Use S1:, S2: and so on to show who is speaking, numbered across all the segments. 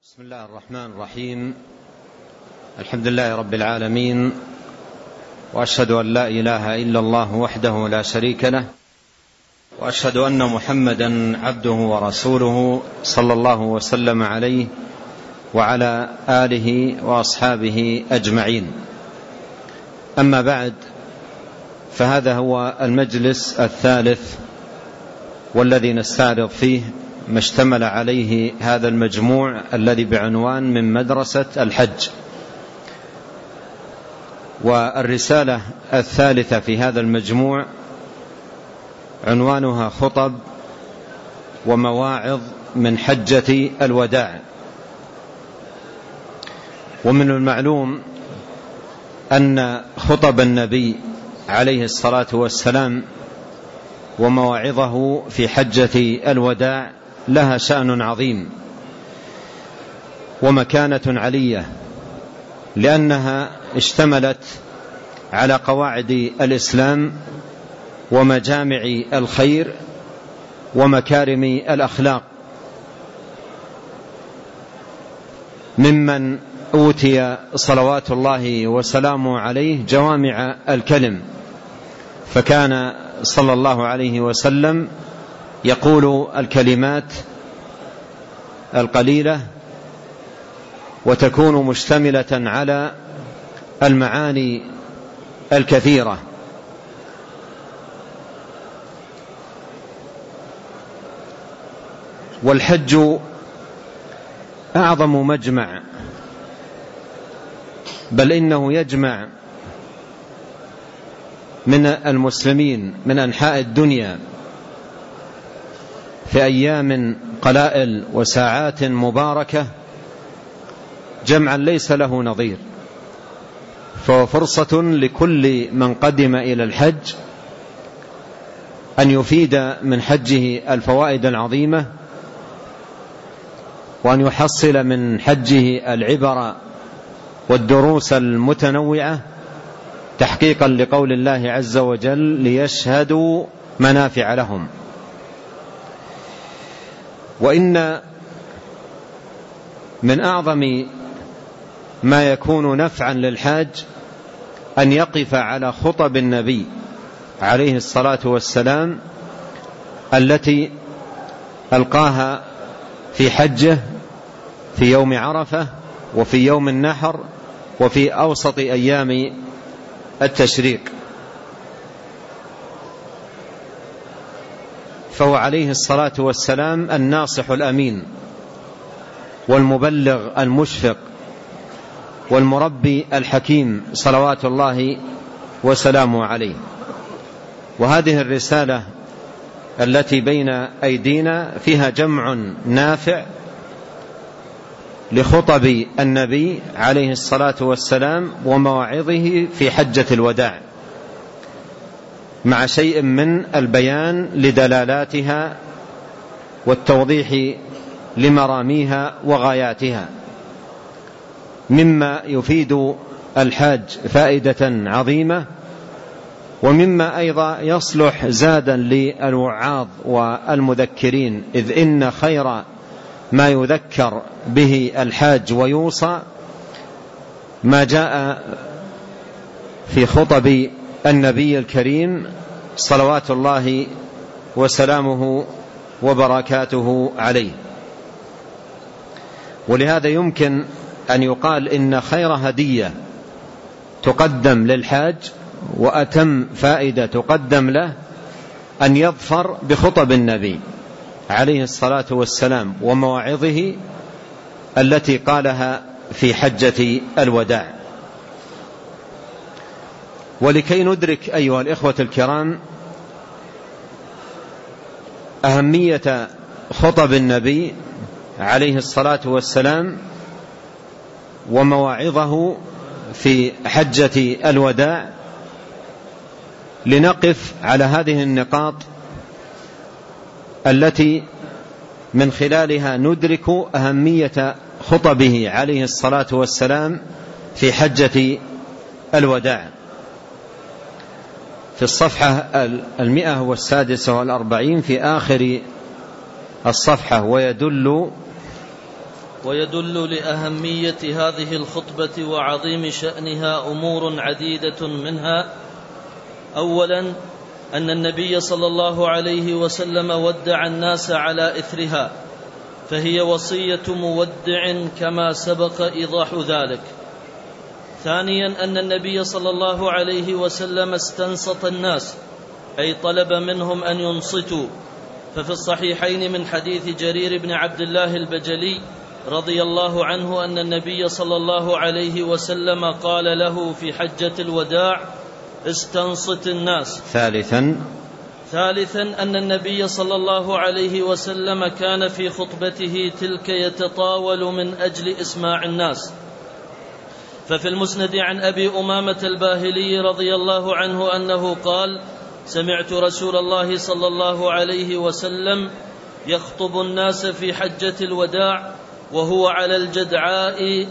S1: بسم الله الرحمن الرحيم. الحمد لله رب العالمين، وأشهد أن لا إله إلا الله وحده لا شريك له، وأشهد أن محمدا عبده ورسوله صلى الله وسلم عليه وعلى آله وأصحابه أجمعين. أما بعد، فهذا هو المجلس الثالث والذي نستعرض فيه ما اشتمل عليه هذا المجموع الذي بعنوان من مدرسة الحج. والرسالة الثالثة في هذا المجموع عنوانها خطب ومواعظ من حجة الوداع. ومن المعلوم أن خطب النبي عليه الصلاة والسلام ومواعظه في حجة الوداع لها شأن عظيم ومكانة علية، لأنها اشتملت على قواعد الإسلام ومجامع الخير ومكارم الأخلاق، ممن أوتي صلوات الله وسلامه عليه جوامع الكلم، فكان صلى الله عليه وسلم يقول الكلمات القليلة وتكون مشتملة على المعاني الكثيرة. والحج أعظم مجمع، بل إنه يجمع من المسلمين من أنحاء الدنيا في أيام قلائل وساعات مباركة جمعا ليس له نظير، فهو فرصة لكل من قدم إلى الحج أن يفيد من حجه الفوائد العظيمة، وأن يحصل من حجه العبر والدروس المتنوعة، تحقيقا لقول الله عز وجل: ليشهدوا منافع لهم. وإن من أعظم ما يكون نفعا للحاج أن يقف على خطب النبي عليه الصلاة والسلام التي ألقاها في حجه في يوم عرفة وفي يوم النحر وفي أوسط أيام التشريق. فهو عليه الصلاة والسلام الناصح الأمين والمبلغ المشفق والمربي الحكيم صلوات الله وسلامه عليه. وهذه الرسالة التي بين أيدينا فيها جمع نافع لخطب النبي عليه الصلاة والسلام ومواعظه في حجة الوداع، مع شيء من البيان لدلالاتها والتوضيح لمراميها وغاياتها، مما يفيد الحاج فائدة عظيمة، ومما أيضا يصلح زادا للوعاظ والمذكرين، إذ إن خير ما يذكر به الحاج ويوصى ما جاء في خطب النبي الكريم صلوات الله وسلامه وبركاته عليه. ولهذا يمكن أن يقال إن خير هدية تقدم للحاج وأتم فائدة تقدم له أن يظفر بخطب النبي عليه الصلاة والسلام ومواعظه التي قالها في حجة الوداع. ولكي ندرك أيها الإخوة الكرام أهمية خطب النبي عليه الصلاة والسلام ومواعظه في حجة الوداع، لنقف على هذه النقاط التي من خلالها ندرك أهمية خطبه عليه الصلاة والسلام في حجة الوداع. في الصفحة 146 في آخر الصفحة: ويدل
S2: ويدل لأهمية هذه الخطبة وعظيم شأنها أمور عديدة، منها: أولا أن النبي صلى الله عليه وسلم ودع الناس على إثرها، فهي وصية مودع كما سبق إيضاح ذلك. ثانيا أن النبي صلى الله عليه وسلم استنصت الناس، أي طلب منهم أن ينصتوا، ففي الصحيحين من حديث جرير بن عبد الله البجلي رضي الله عنه أن النبي صلى الله عليه وسلم قال له في حجة الوداع: استنصت الناس.
S3: ثالثا
S2: أن النبي صلى الله عليه وسلم كان في خطبته تلك يتطاول من أجل إسماع الناس، ففي المسند عن أبي أمامة الباهلي رضي الله عنه أنه قال: سمعت رسول الله صلى الله عليه وسلم يخطب الناس في حجة الوداع وهو على الجدعاء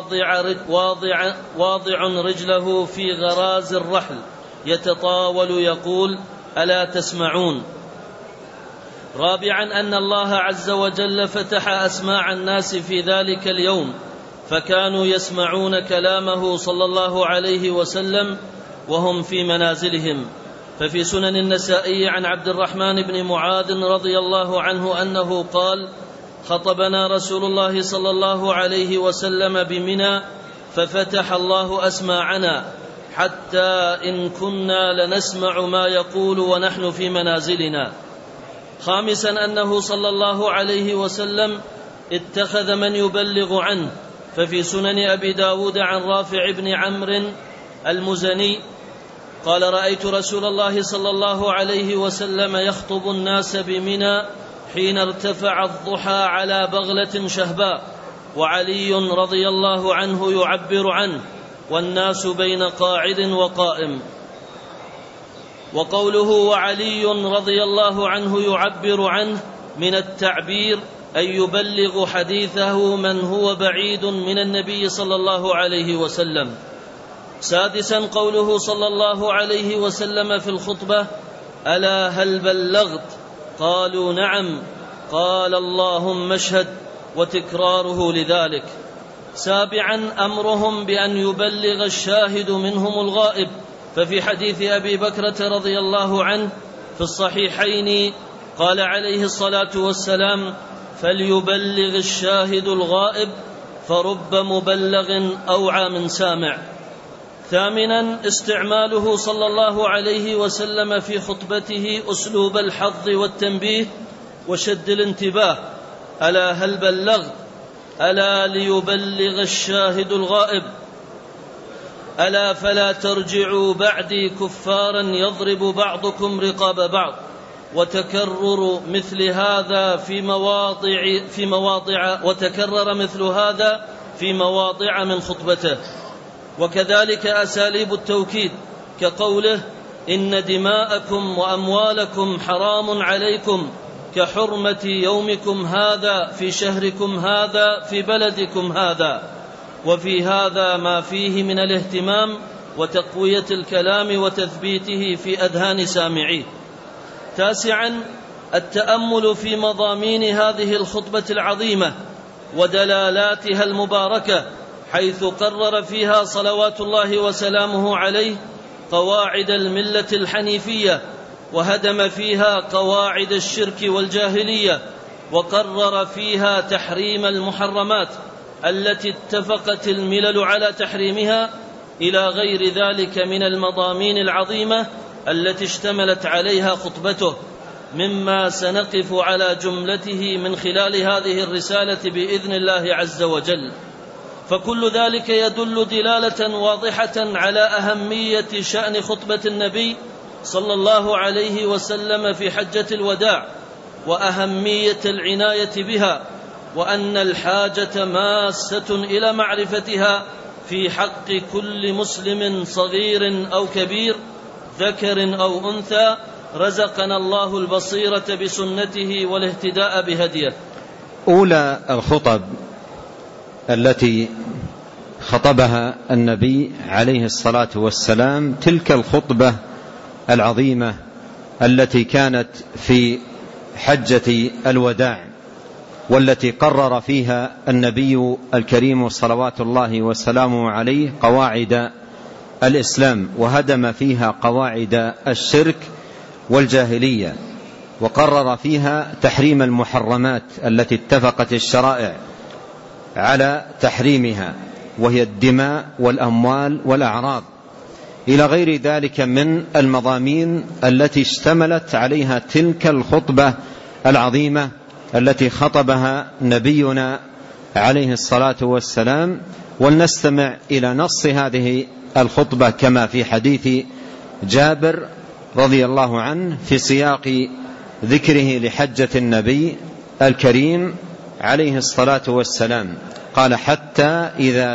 S2: واضع رجله في غراز الرحل يتطاول يقول: ألا تسمعون؟ رابعا أن الله عز وجل فتح أسماع الناس في ذلك اليوم، فكانوا يسمعون كلامه صلى الله عليه وسلم وهم في منازلهم. ففي سنن النسائي عن عبد الرحمن بن معاذ رضي الله عنه أنه قال: خطبنا رسول الله صلى الله عليه وسلم بمنى، ففتح الله أسماعنا حتى إن كنا لنسمع ما يقول ونحن في منازلنا. خامسا أنه صلى الله عليه وسلم اتخذ من يبلغ عنه، ففي سنن أبي داود عن رافع بن عمرو المزني قال: رأيت رسول الله صلى الله عليه وسلم يخطب الناس بمنى حين ارتفع الضحى على بغلة شهباء، وعلي رضي الله عنه يعبر عنه، والناس بين قاعد وقائم. وقوله وعلي رضي الله عنه يعبر عنه من التعبير أن يبلغ حديثه من هو بعيد من النبي صلى الله عليه وسلم. سادسا قوله صلى الله عليه وسلم في الخطبة: ألا هل بلغت؟ قالوا: نعم. قال: اللهم اشهد، وتكراره لذلك. سابعا أمرهم بأن يبلغ الشاهد منهم الغائب، ففي حديث أبي بكرة رضي الله عنه في الصحيحين قال عليه الصلاة والسلام: فليبلغ الشاهد الغائب، فرب مبلغ أوعى من سامع. ثامنا استعماله صلى الله عليه وسلم في خطبته أسلوب الحظ والتنبيه وشد الانتباه: ألا هل بلغت؟ ألا ليبلغ الشاهد الغائب؟ ألا فلا ترجعوا بعدي كفارا يضرب بعضكم رقاب بعض. وتكرر مثل هذا في مواضع من خطبته. وكذلك أساليب التوكيد كقوله: إن دماءكم وأموالكم حرام عليكم كحرمة يومكم هذا في شهركم هذا في بلدكم هذا. وفي هذا ما فيه من الاهتمام وتقوية الكلام وتثبيته في أذهان سامعيه. تاسعا التأمل في مضامين هذه الخطبة العظيمة ودلالاتها المباركة، حيث قرر فيها صلوات الله وسلامه عليه قواعد الملة الحنيفية، وهدم فيها قواعد الشرك والجاهلية، وقرر فيها تحريم المحرمات التي اتفقت الملل على تحريمها، إلى غير ذلك من المضامين العظيمة التي اشتملت عليها خطبته، مما سنقف على جملته من خلال هذه الرسالة بإذن الله عز وجل. فكل ذلك يدل دلالة واضحة على أهمية شأن خطبة النبي صلى الله عليه وسلم في حجة الوداع، وأهمية العناية بها، وأن الحاجة ماسة إلى معرفتها في حق كل مسلم صغير أو كبير، ذكر أو أنثى، رزقنا الله البصيرة بسنته والاهتداء بهديه.
S3: أولى الخطب التي خطبها النبي عليه الصلاة والسلام تلك الخطبة العظيمة التي كانت في حجة الوداع، والتي قرر فيها النبي الكريم صلوات الله وسلامه عليه قواعد الإسلام، وهدم فيها قواعد الشرك والجاهلية، وقرر فيها تحريم المحرمات التي اتفقت الشرائع على تحريمها، وهي الدماء والأموال والأعراض إلى غير ذلك من المضامين التي اشتملت عليها تلك الخطبة العظيمة التي خطبها نبينا عليه الصلاة والسلام. ولنستمع إلى نص هذه الخطبة كما في حديث جابر رضي الله عنه في سياق ذكره لحجة النبي الكريم عليه الصلاة والسلام. قال: حتى إذا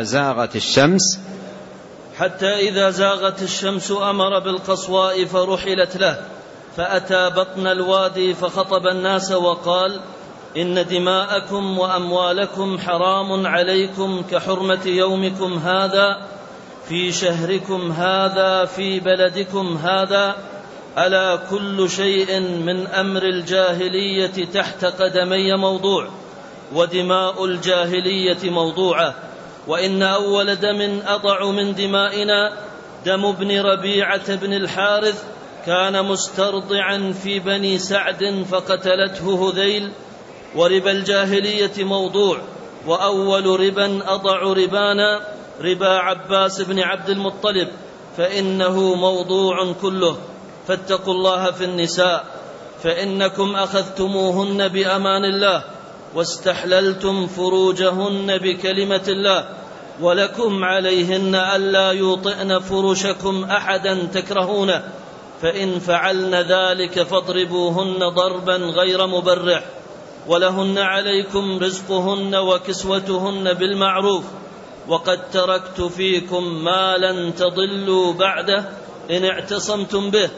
S3: زاغت الشمس أمر بالقصواء فرحلت له، فأتى بطن الوادي فخطب الناس وقال: إن دماءكم وأموالكم حرام عليكم كحرمة يومكم هذا في شهركم هذا في بلدكم هذا، ألا كل شيء من أمر الجاهلية تحت قدمي موضوع، ودماء الجاهلية موضوعة، وإن أول دم أضع من دمائنا دم ابن ربيعة بن الحارث كان مسترضعا في بني سعد فقتلته هذيل، وربا الجاهلية موضوع، وأول ربا أضع ربانا ربا عباس بن عبد المطلب، فإنه موضوع كله. فاتقوا الله في النساء، فإنكم أخذتموهن بأمان الله واستحللتم فروجهن بكلمة الله، ولكم عليهن ألا يوطئن فرشكم أحدا تكرهونه، فإن فعلن ذلك فاضربوهن ضربا غير مبرح، ولهن عليكم رزقهن وكسوتهن بالمعروف، وقد تركت فيكم ما لن تضلوا بعده إن اعتصمتم به،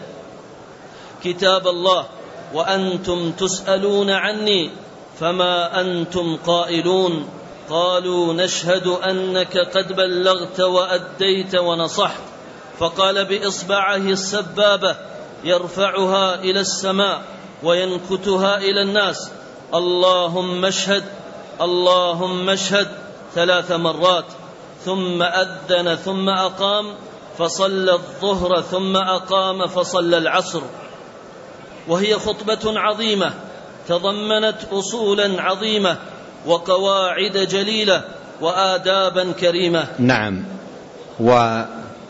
S3: كتاب الله، وأنتم تسألون عني فما أنتم قائلون. قالوا: نشهد أنك قد بلغت وأديت ونصحت. فقال بإصبعه السبابة يرفعها إلى السماء وينكتها إلى الناس: اللهم اشهد اللهم اشهد 3 مرات، ثم أذن ثم أقام فصلى الظهر، ثم أقام فصلى العصر. وهي خطبة عظيمة تضمنت أصولا عظيمة وقواعد جليلة وآدابا كريمة. نعم. ومن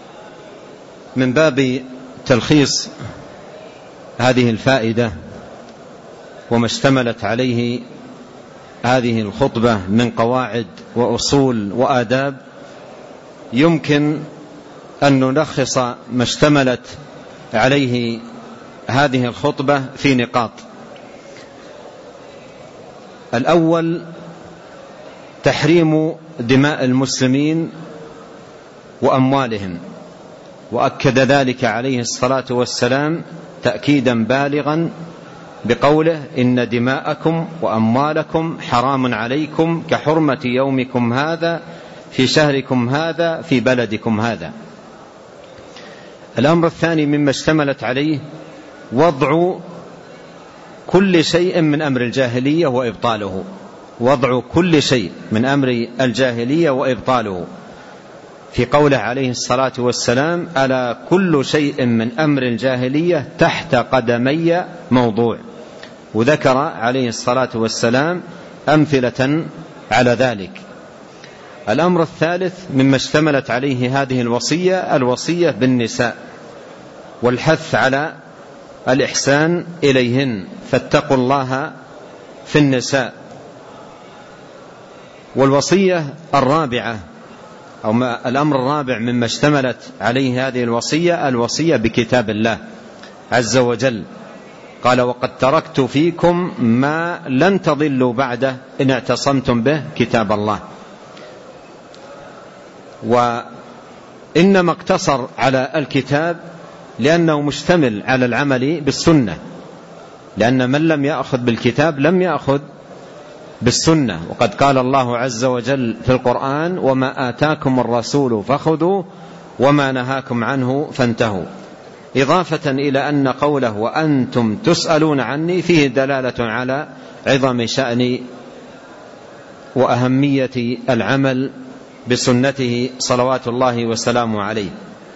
S3: باب تلخيص هذه الفائدة وما اشتملت عليه هذه الخطبة من قواعد وأصول وآداب، يمكن أن نلخص ما اشتملت عليه هذه الخطبة في نقاط. الأول: تحريم دماء المسلمين وأموالهم، وأكد ذلك عليه الصلاة والسلام تأكيدا بالغا بقوله: إن دماءكم وأموالكم حرام عليكم كحرمة يومكم هذا في شهركم هذا في بلدكم هذا. الأمر الثاني مما اشتملت عليه: وضع كل شيء من أمر الجاهلية وإبطاله، وضع كل شيء من أمر الجاهلية وإبطاله، في قوله عليه الصلاة والسلام: ألا كل شيء من أمر الجاهلية تحت قدمي موضوع. وذكر عليه الصلاة والسلام أمثلة على ذلك. الأمر الثالث مما اشتملت عليه هذه الوصية: الوصية بالنساء والحث على الإحسان إليهن، فاتقوا الله في النساء. والوصية الرابعة أو الأمر الرابع مما اشتملت عليه هذه الوصية: الوصية بكتاب الله عز وجل. قال: وقد تركت فيكم ما لن تضلوا بعده إن اعتصمتم به، كتاب الله. وإنما اقتصر على الكتاب لأنه مشتمل على العمل بالسنة، لأن من لم يأخذ بالكتاب لم يأخذ بالسنة. وقد قال الله عز وجل في القرآن: وما آتاكم الرسول فخذوه وما نهاكم عنه فانتهوا، إضافة إلى أن قوله: وأنتم تسألون عني فيه دلالة على عظم شأن وأهمية العمل بسنته صلوات الله وسلامه عليه.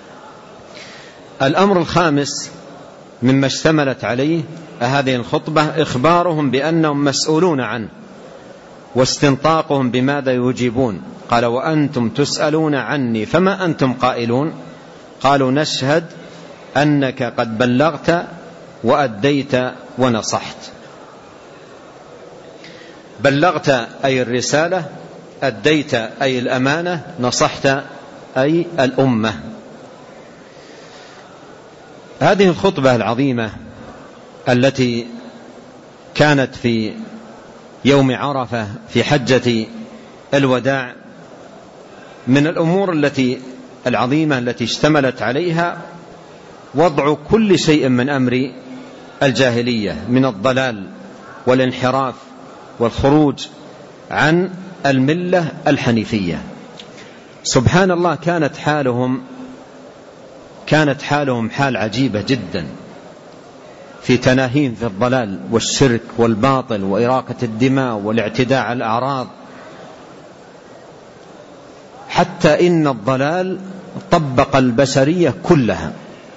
S3: الأمر الخامس مما اشتملت عليه هذه الخطبة إخبارهم بأنهم مسؤولون عنه واستنطاقهم بماذا يجيبون. قال وأنتم تسألون عني فما أنتم قائلون؟ قالوا نشهد أنك قد بلغت وأديت ونصحت. بلغت أي الرسالة، أديت أي الأمانة، نصحت أي الأمة. هذه الخطبة العظيمة التي كانت في يوم عرفة في حجة الوداع من الأمور العظيمة التي اشتملت عليها وضع كل شيء من أمر الجاهلية من الضلال والانحراف والخروج عن الملة الحنيفية. سبحان الله، كانت حالهم حال عجيبة جدا في تناهين في الضلال والشرك والباطل وإراقة الدماء والاعتداء على الأعراض، حتى إن الضلال طبق البشرية كلها،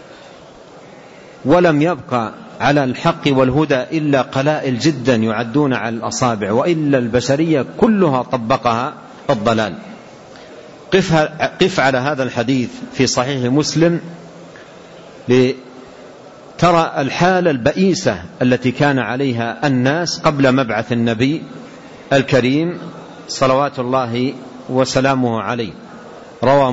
S3: ولم يبقى على الحق والهدى إلا قلائل جدا يعدون على الأصابع، وإلا البشرية كلها طبقها الضلال. قف على هذا الحديث في صحيح مسلم لترى الحالة البئيسة التي كان عليها الناس قبل مبعث النبي الكريم صلوات الله وسلامه عليه. روى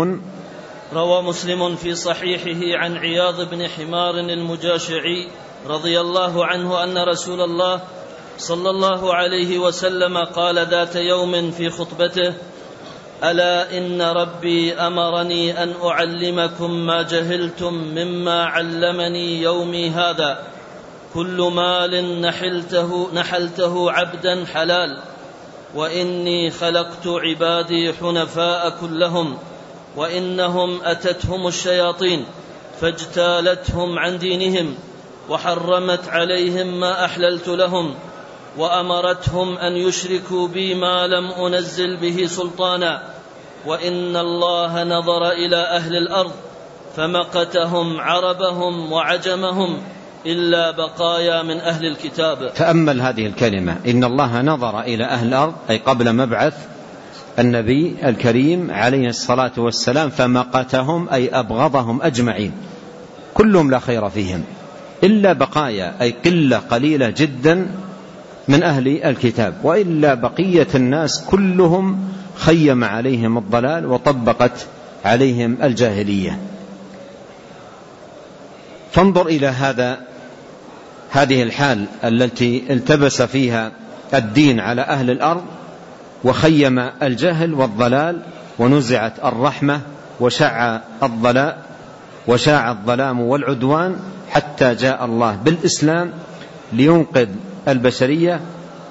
S3: مسلم في صحيحه عن عياض بن حمار المجاشعي رضي الله عنه أن رسول الله صلى الله عليه وسلم قال ذات يوم في خطبته: ألا إن ربي أمرني أن أعلمكم ما جهلتم مما علمني يومي هذا، كل مال نحلته عبدا حلال، وإني خلقت عبادي حنفاء كلهم، وإنهم أتتهم الشياطين فاجتالتهم عن دينهم وحرمت عليهم ما أحللت لهم، وأمرتهم أن يشركوا بي ما لم أنزل به سلطانا، وإن الله نظر إلى أهل الأرض فمقتهم عربهم وعجمهم إلا بقايا من أهل الكتاب. تأمل هذه الكلمة، إن الله نظر إلى أهل الأرض، أي قبل مبعث النبي الكريم عليه الصلاة والسلام، فمقتهم أي أبغضهم أجمعين، كلهم لا خير فيهم إلا بقايا، أي قلة قليلة جدا من أهل الكتاب، وإلا بقية الناس كلهم خيم عليهم الضلال وطبقت عليهم الجاهلية. فانظر إلى هذه الحال التي التبس فيها الدين على أهل الأرض وخيم الجهل والضلال، ونزعت الرحمة وشاع الظلام والعدوان، حتى جاء الله بالإسلام لينقذ البشرية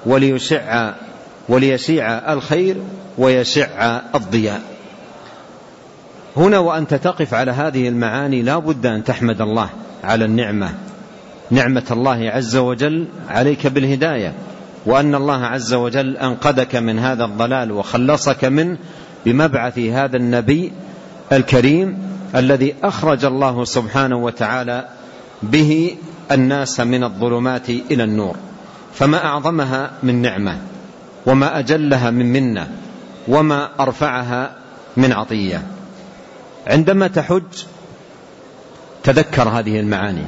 S3: وليشيع الخير ويشع الضياء. هنا وأنت تقف على هذه المعاني لا بد أن تحمد الله على نعمة الله عز وجل عليك بالهداية، وأن الله عز وجل أنقذك من هذا الضلال وخلصك منه بمبعث هذا النبي الكريم الذي أخرج الله سبحانه وتعالى به الناس من الظلمات إلى النور. فما أعظمها من نعمة، وما أجلها من منة، وما أرفعها من عطية. عندما تحج تذكر هذه المعاني،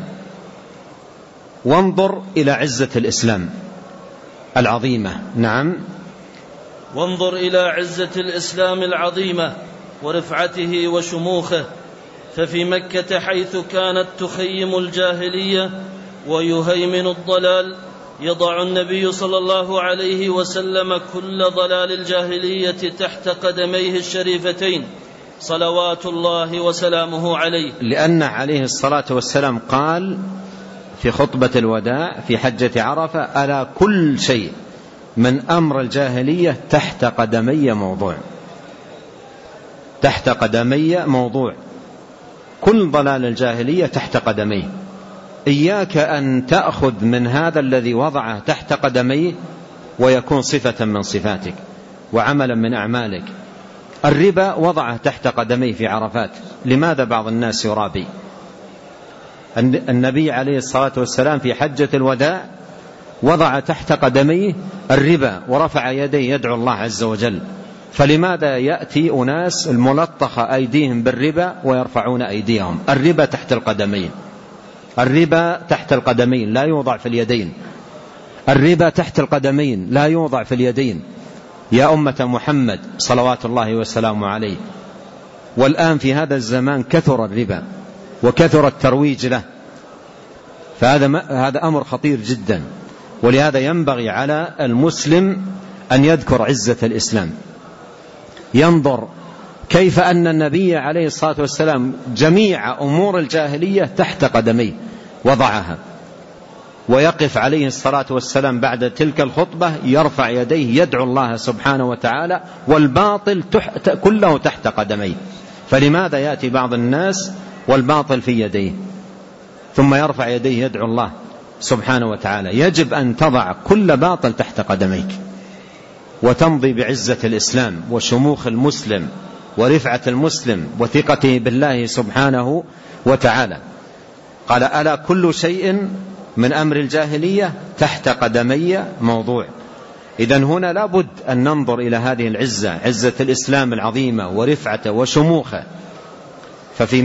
S3: وانظر إلى عزة الإسلام العظيمة. نعم،
S2: وانظر إلى عزة الإسلام العظيمة ورفعته وشموخه. ففي مكة حيث كانت تخيم الجاهلية ويهيمن الضلال، يضع النبي صلى الله عليه وسلم كل ضلال الجاهلية تحت قدميه الشريفتين صلوات الله وسلامه عليه،
S3: لأن عليه الصلاة والسلام قال في خطبة الوداع في حجة عرفة: ألا كل شيء من أمر الجاهلية تحت قدمي موضوع، كل ضلال الجاهلية تحت قدميه. إياك أن تأخذ من هذا الذي وضعه تحت قدميه ويكون صفة من صفاتك، وعملا من أعمالك. الربا وضعه تحت قدميه في عرفات. لماذا بعض الناس يرابي؟ النبي عليه الصلاة والسلام في حجة الوداع وضع تحت قدميه الربا ورفع يديه يدعو الله عز وجل. فلماذا يأتي أناس الملطخة أيديهم بالربا ويرفعون أيديهم؟ الربا تحت القدمين، الربا تحت القدمين لا يوضع في اليدين، الربا تحت القدمين لا يوضع في اليدين يا أمة محمد صلوات الله وسلامه عليه. والآن في هذا الزمان كثر الربا وكثر الترويج له، فهذا أمر خطير جدا. ولهذا ينبغي على المسلم أن يذكر عزة الإسلام، ينظر كيف أن النبي عليه الصلاة والسلام جميع أمور الجاهلية تحت قدميه وضعها، ويقف عليه الصلاة والسلام بعد تلك الخطبة يرفع يديه يدعو الله سبحانه وتعالى، والباطل كله تحت قدميه. فلماذا يأتي بعض الناس والباطل في يديه ثم يرفع يديه يدعو الله سبحانه وتعالى؟ يجب أن تضع كل باطل تحت قدميك وتمضي بعزة الإسلام وشموخ المسلم ورفعة المسلم وثقته بالله سبحانه وتعالى. قال: ألا كل شيء من أمر الجاهلية تحت قدمي موضوع. إذن هنا لابد أن ننظر إلى هذه العزة، عزة الإسلام العظيمة ورفعته وشموخه. ففي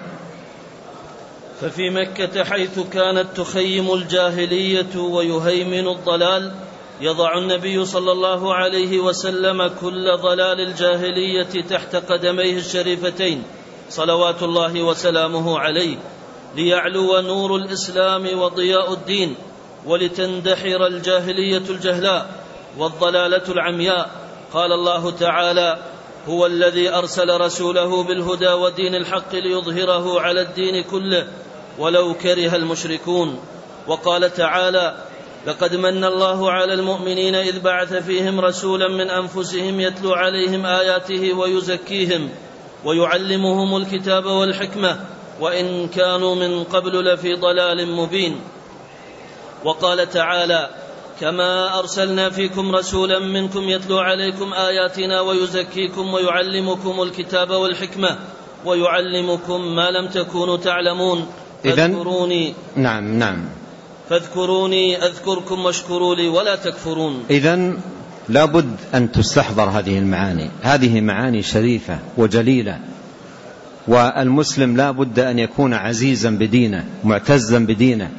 S3: مكة
S2: حيث كانت تخيم الجاهلية ويهيمن الضلال، يضع النبي صلى الله عليه وسلم كل ضلال الجاهلية تحت قدميه الشريفتين صلوات الله وسلامه عليه، ليعلو نور الإسلام وضياء الدين، ولتندحر الجاهلية الجهلاء والضلالة العمياء. قال الله تعالى: هو الذي أرسل رسوله بالهدى ودين الحق ليظهره على الدين كله ولو كره المشركون. وقال تعالى: لقد من الله على المؤمنين إذ بعث فيهم رسولا من أنفسهم يتلو عليهم آياته ويزكيهم ويعلمهم الكتاب والحكمة وإن كانوا من قبل لفي ضلال مبين. وقال تعالى: كما أرسلنا فيكم رسولا منكم يتلو عليكم آياتنا ويزكيكم ويعلمكم الكتاب والحكمة ويعلمكم ما لم تكونوا تعلمون فاذكروني فاذكروني أذكركم واشكروا لي ولا تكفرون.
S3: إذن لابد أن تستحضر هذه المعاني، هذه معاني شريفة وجليلة، والمسلم لابد أن يكون عزيزا بدينه معتزا بدينه.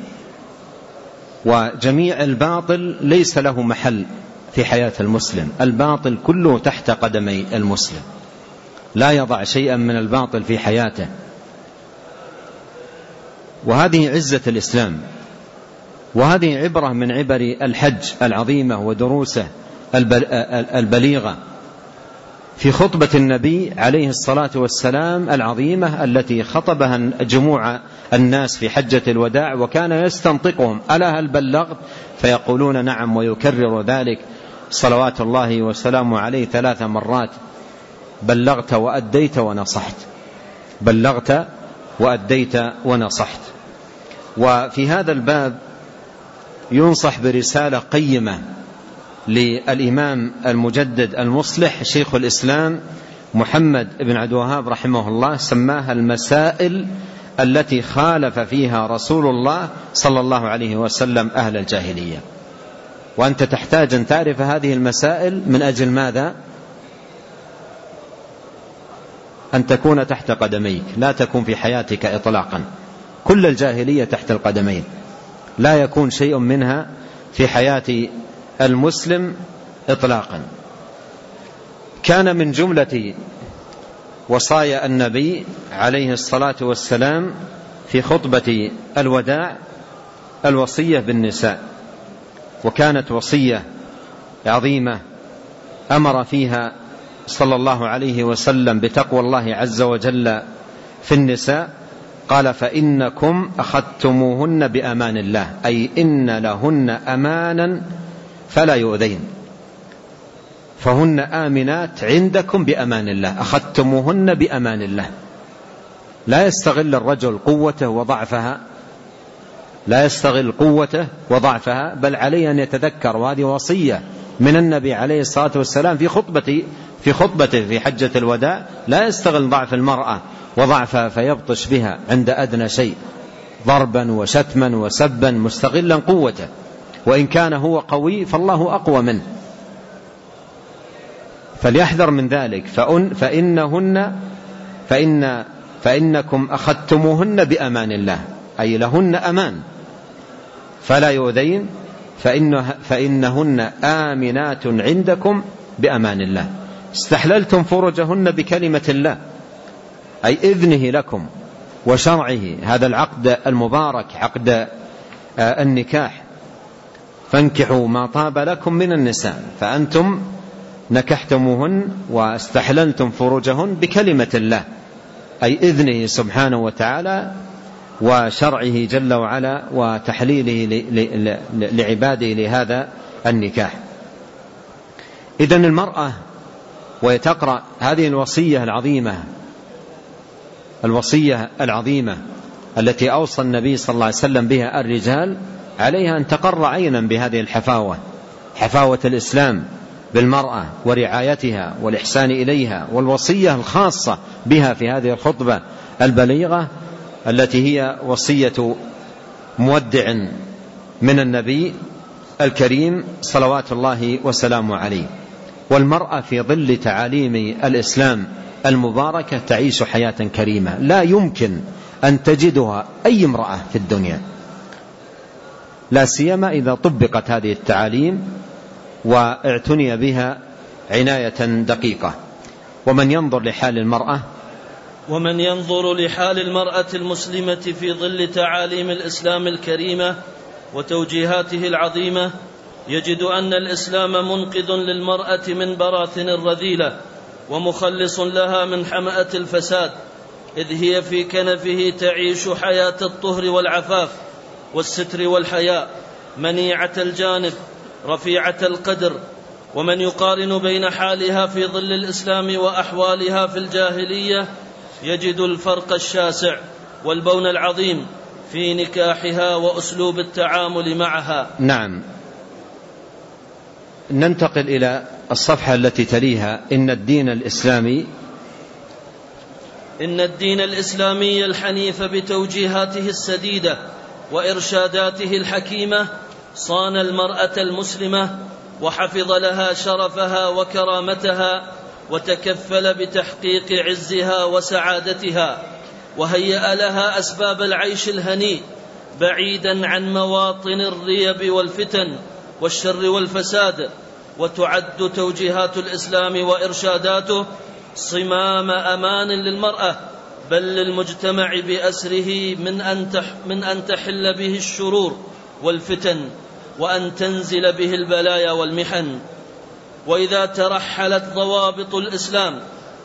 S3: وجميع الباطل ليس له محل في حياة المسلم، الباطل كله تحت قدمي المسلم، لا يضع شيئا من الباطل في حياته. وهذه عزة الإسلام، وهذه عبرة من عبر الحج العظيمة ودروسه البليغة. في خطبة النبي عليه الصلاة والسلام العظيمة التي خطبها جموع الناس في حجة الوداع، وكان يستنطقهم: ألا هل بلغت؟ فيقولون: نعم، ويكرر ذلك صلوات الله وسلامه عليه 3 مرات: بلغت وأديت ونصحت، بلغت وأديت ونصحت. وفي هذا الباب ينصح برسالة قيمة للإمام المجدد المصلح شيخ الإسلام محمد بن عبد الوهاب رحمه الله، سماها المسائل التي خالف فيها رسول الله صلى الله عليه وسلم أهل الجاهلية. وأنت تحتاج أن تعرف هذه المسائل من أجل ماذا؟ أن تكون تحت قدميك، لا تكون في حياتك إطلاقا. كل الجاهلية تحت القدمين، لا يكون شيء منها في حياة المسلم إطلاقا. كان من جملة وصايا النبي عليه الصلاة والسلام في خطبة الوداع الوصية بالنساء، وكانت وصية عظيمة أمر فيها صلى الله عليه وسلم بتقوى الله عز وجل في النساء. قال: فإنكم أخذتموهن بأمان الله، أي إن لهن أمانا فلا يؤذين، فهن آمنات عندكم بأمان الله، أخذتموهن بأمان الله. لا يستغل الرجل قوته وضعفها، لا يستغل قوته وضعفها، بل عليه أن يتذكر، وهذه وصية من النبي عليه الصلاة والسلام في خطبته في حجة الوداع: لا يستغل ضعف المرأة وضعفها فيبطش بها عند أدنى شيء ضربا وشتما وسبا مستغلا قوته، وإن كان هو قوي فالله أقوى منه، فليحذر من ذلك. فإنكم أخذتموهن بأمان الله، أي لهن أمان فلا يؤذين، فإنهن آمنات عندكم بأمان الله. استحللتم فروجهن بكلمة الله، أي إذنه لكم وشرعه، هذا العقد المبارك عقد النكاح. فانكحوا ما طاب لكم من النساء، فأنتم نكحتموهن واستحللتم فروجهن بكلمة الله، أي إذنه سبحانه وتعالى وشرعه جل وعلا وتحليله لعباده لهذا النكاح. إذن المرأة ويتقرأ هذه الوصية العظيمة التي أوصى النبي صلى الله عليه وسلم بها الرجال، عليها أن تقر عينا بهذه حفاوة الإسلام بالمرأة ورعايتها والإحسان إليها، والوصية الخاصة بها في هذه الخطبة البليغة التي هي وصية مودع من النبي الكريم صلوات الله وسلامه عليه. والمرأة في ظل تعاليم الإسلام المباركة تعيش حياة كريمة لا يمكن أن تجدها أي امرأة في الدنيا، لا سيما إذا طبقت هذه التعاليم واعتني بها عناية دقيقة. ومن ينظر لحال المرأة
S2: المسلمة في ظل تعاليم الإسلام الكريمة وتوجيهاته العظيمة يجد أن الإسلام منقذ للمرأة من براثن الرذيلة ومخلص لها من حمأة الفساد، إذ هي في كنفه تعيش حياة الطهر والعفاف والستر والحياء، منيعة الجانب رفيعة القدر. ومن يقارن بين حالها في ظل الإسلام وأحوالها في الجاهلية يجد الفرق الشاسع والبون العظيم في نكاحها وأسلوب التعامل معها.
S3: نعم، ننتقل إلى الصفحة التي تليها. إن الدين
S2: الإسلامي الحنيف بتوجيهاته السديدة وإرشاداته الحكيمة صان المرأة المسلمة وحفظ لها شرفها وكرامتها وتكفل بتحقيق عزها وسعادتها، وهيأ لها أسباب العيش الهنيء بعيدا عن مواطن الريب والفتن والشر والفساد. وتعد توجيهات الإسلام وإرشاداته صمام أمان للمرأة بل للمجتمع بأسره من أن تحل به الشرور والفتن وأن تنزل به البلايا والمحن. وإذا ترحلت ضوابط الإسلام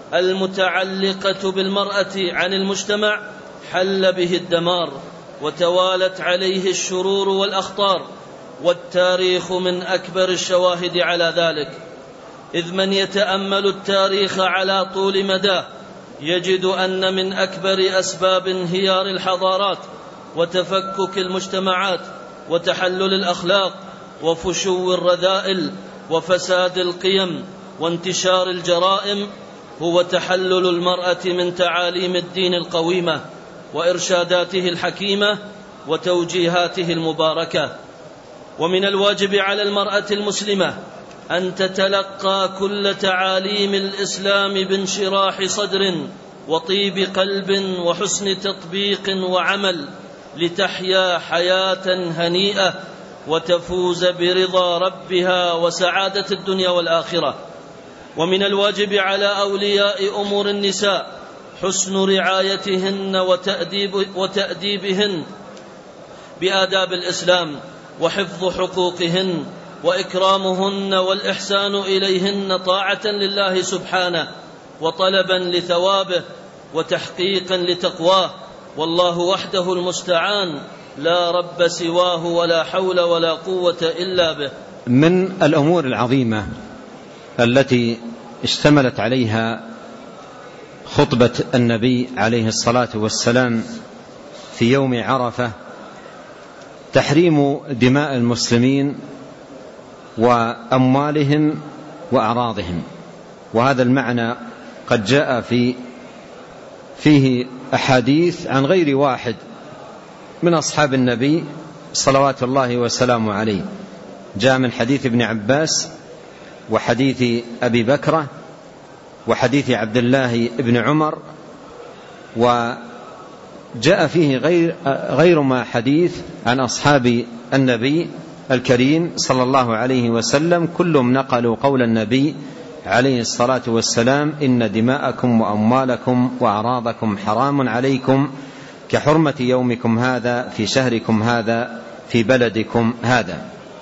S2: المتعلقة بالمرأة عن المجتمع حل به الدمار وتوالت عليه الشرور والأخطار، والتاريخ من أكبر الشواهد على ذلك. إذ من يتأمل التاريخ على طول مداه يجد أن من أكبر أسباب انهيار الحضارات وتفكك المجتمعات وتحلل الأخلاق وفشو الرذائل وفساد القيم وانتشار الجرائم هو تحلل المرأة من تعاليم الدين القويمة وإرشاداته الحكيمة وتوجيهاته المباركة. ومن الواجب على المرأة المسلمة أن تتلقى كل تعاليم الإسلام بانشراح صدر وطيب قلب وحسن تطبيق وعمل لتحيا حياة هنيئة وتفوز برضا ربها وسعادة الدنيا والآخرة. ومن الواجب على أولياء أمور النساء حسن رعايتهن وتأديبهن بآداب الإسلام وحفظ حقوقهن وإكرامهن والإحسان إليهن طاعة لله سبحانه وطلبا لثوابه وتحقيقا لتقواه، والله وحده المستعان لا رب سواه ولا حول ولا قوة إلا به.
S3: من الأمور العظيمة التي اشتملت عليها خطبة النبي عليه الصلاة والسلام في يوم عرفة تحريم دماء المسلمين وأموالهم وأعراضهم. وهذا المعنى قد جاء فيه أحاديث عن غير واحد من أصحاب النبي صلوات الله وسلامه عليه. جاء من حديث ابن عباس وحديث أبي بكرة وحديث عبد الله بن عمر، وجاء فيه غير ما حديث عن أصحاب النبي الكريم صلى الله عليه وسلم، كلهم نقلوا قول النبي عليه الصلاة والسلام: إن دماءكم وأموالكم وأعراضكم حرام عليكم كحرمة يومكم هذا في شهركم هذا في بلدكم هذا.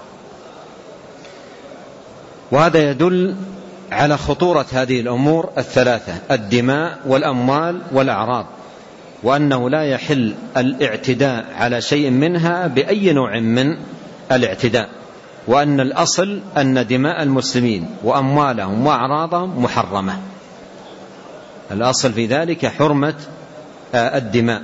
S3: وهذا يدل على خطورة هذه الأمور الثلاثة: الدماء والأموال والأعراض، وأنه لا يحل الاعتداء على شيء منها بأي نوع من الاعتداء، وأن الأصل أن دماء المسلمين وأموالهم وأعراضهم محرمة. الأصل في ذلك حرمة الدماء.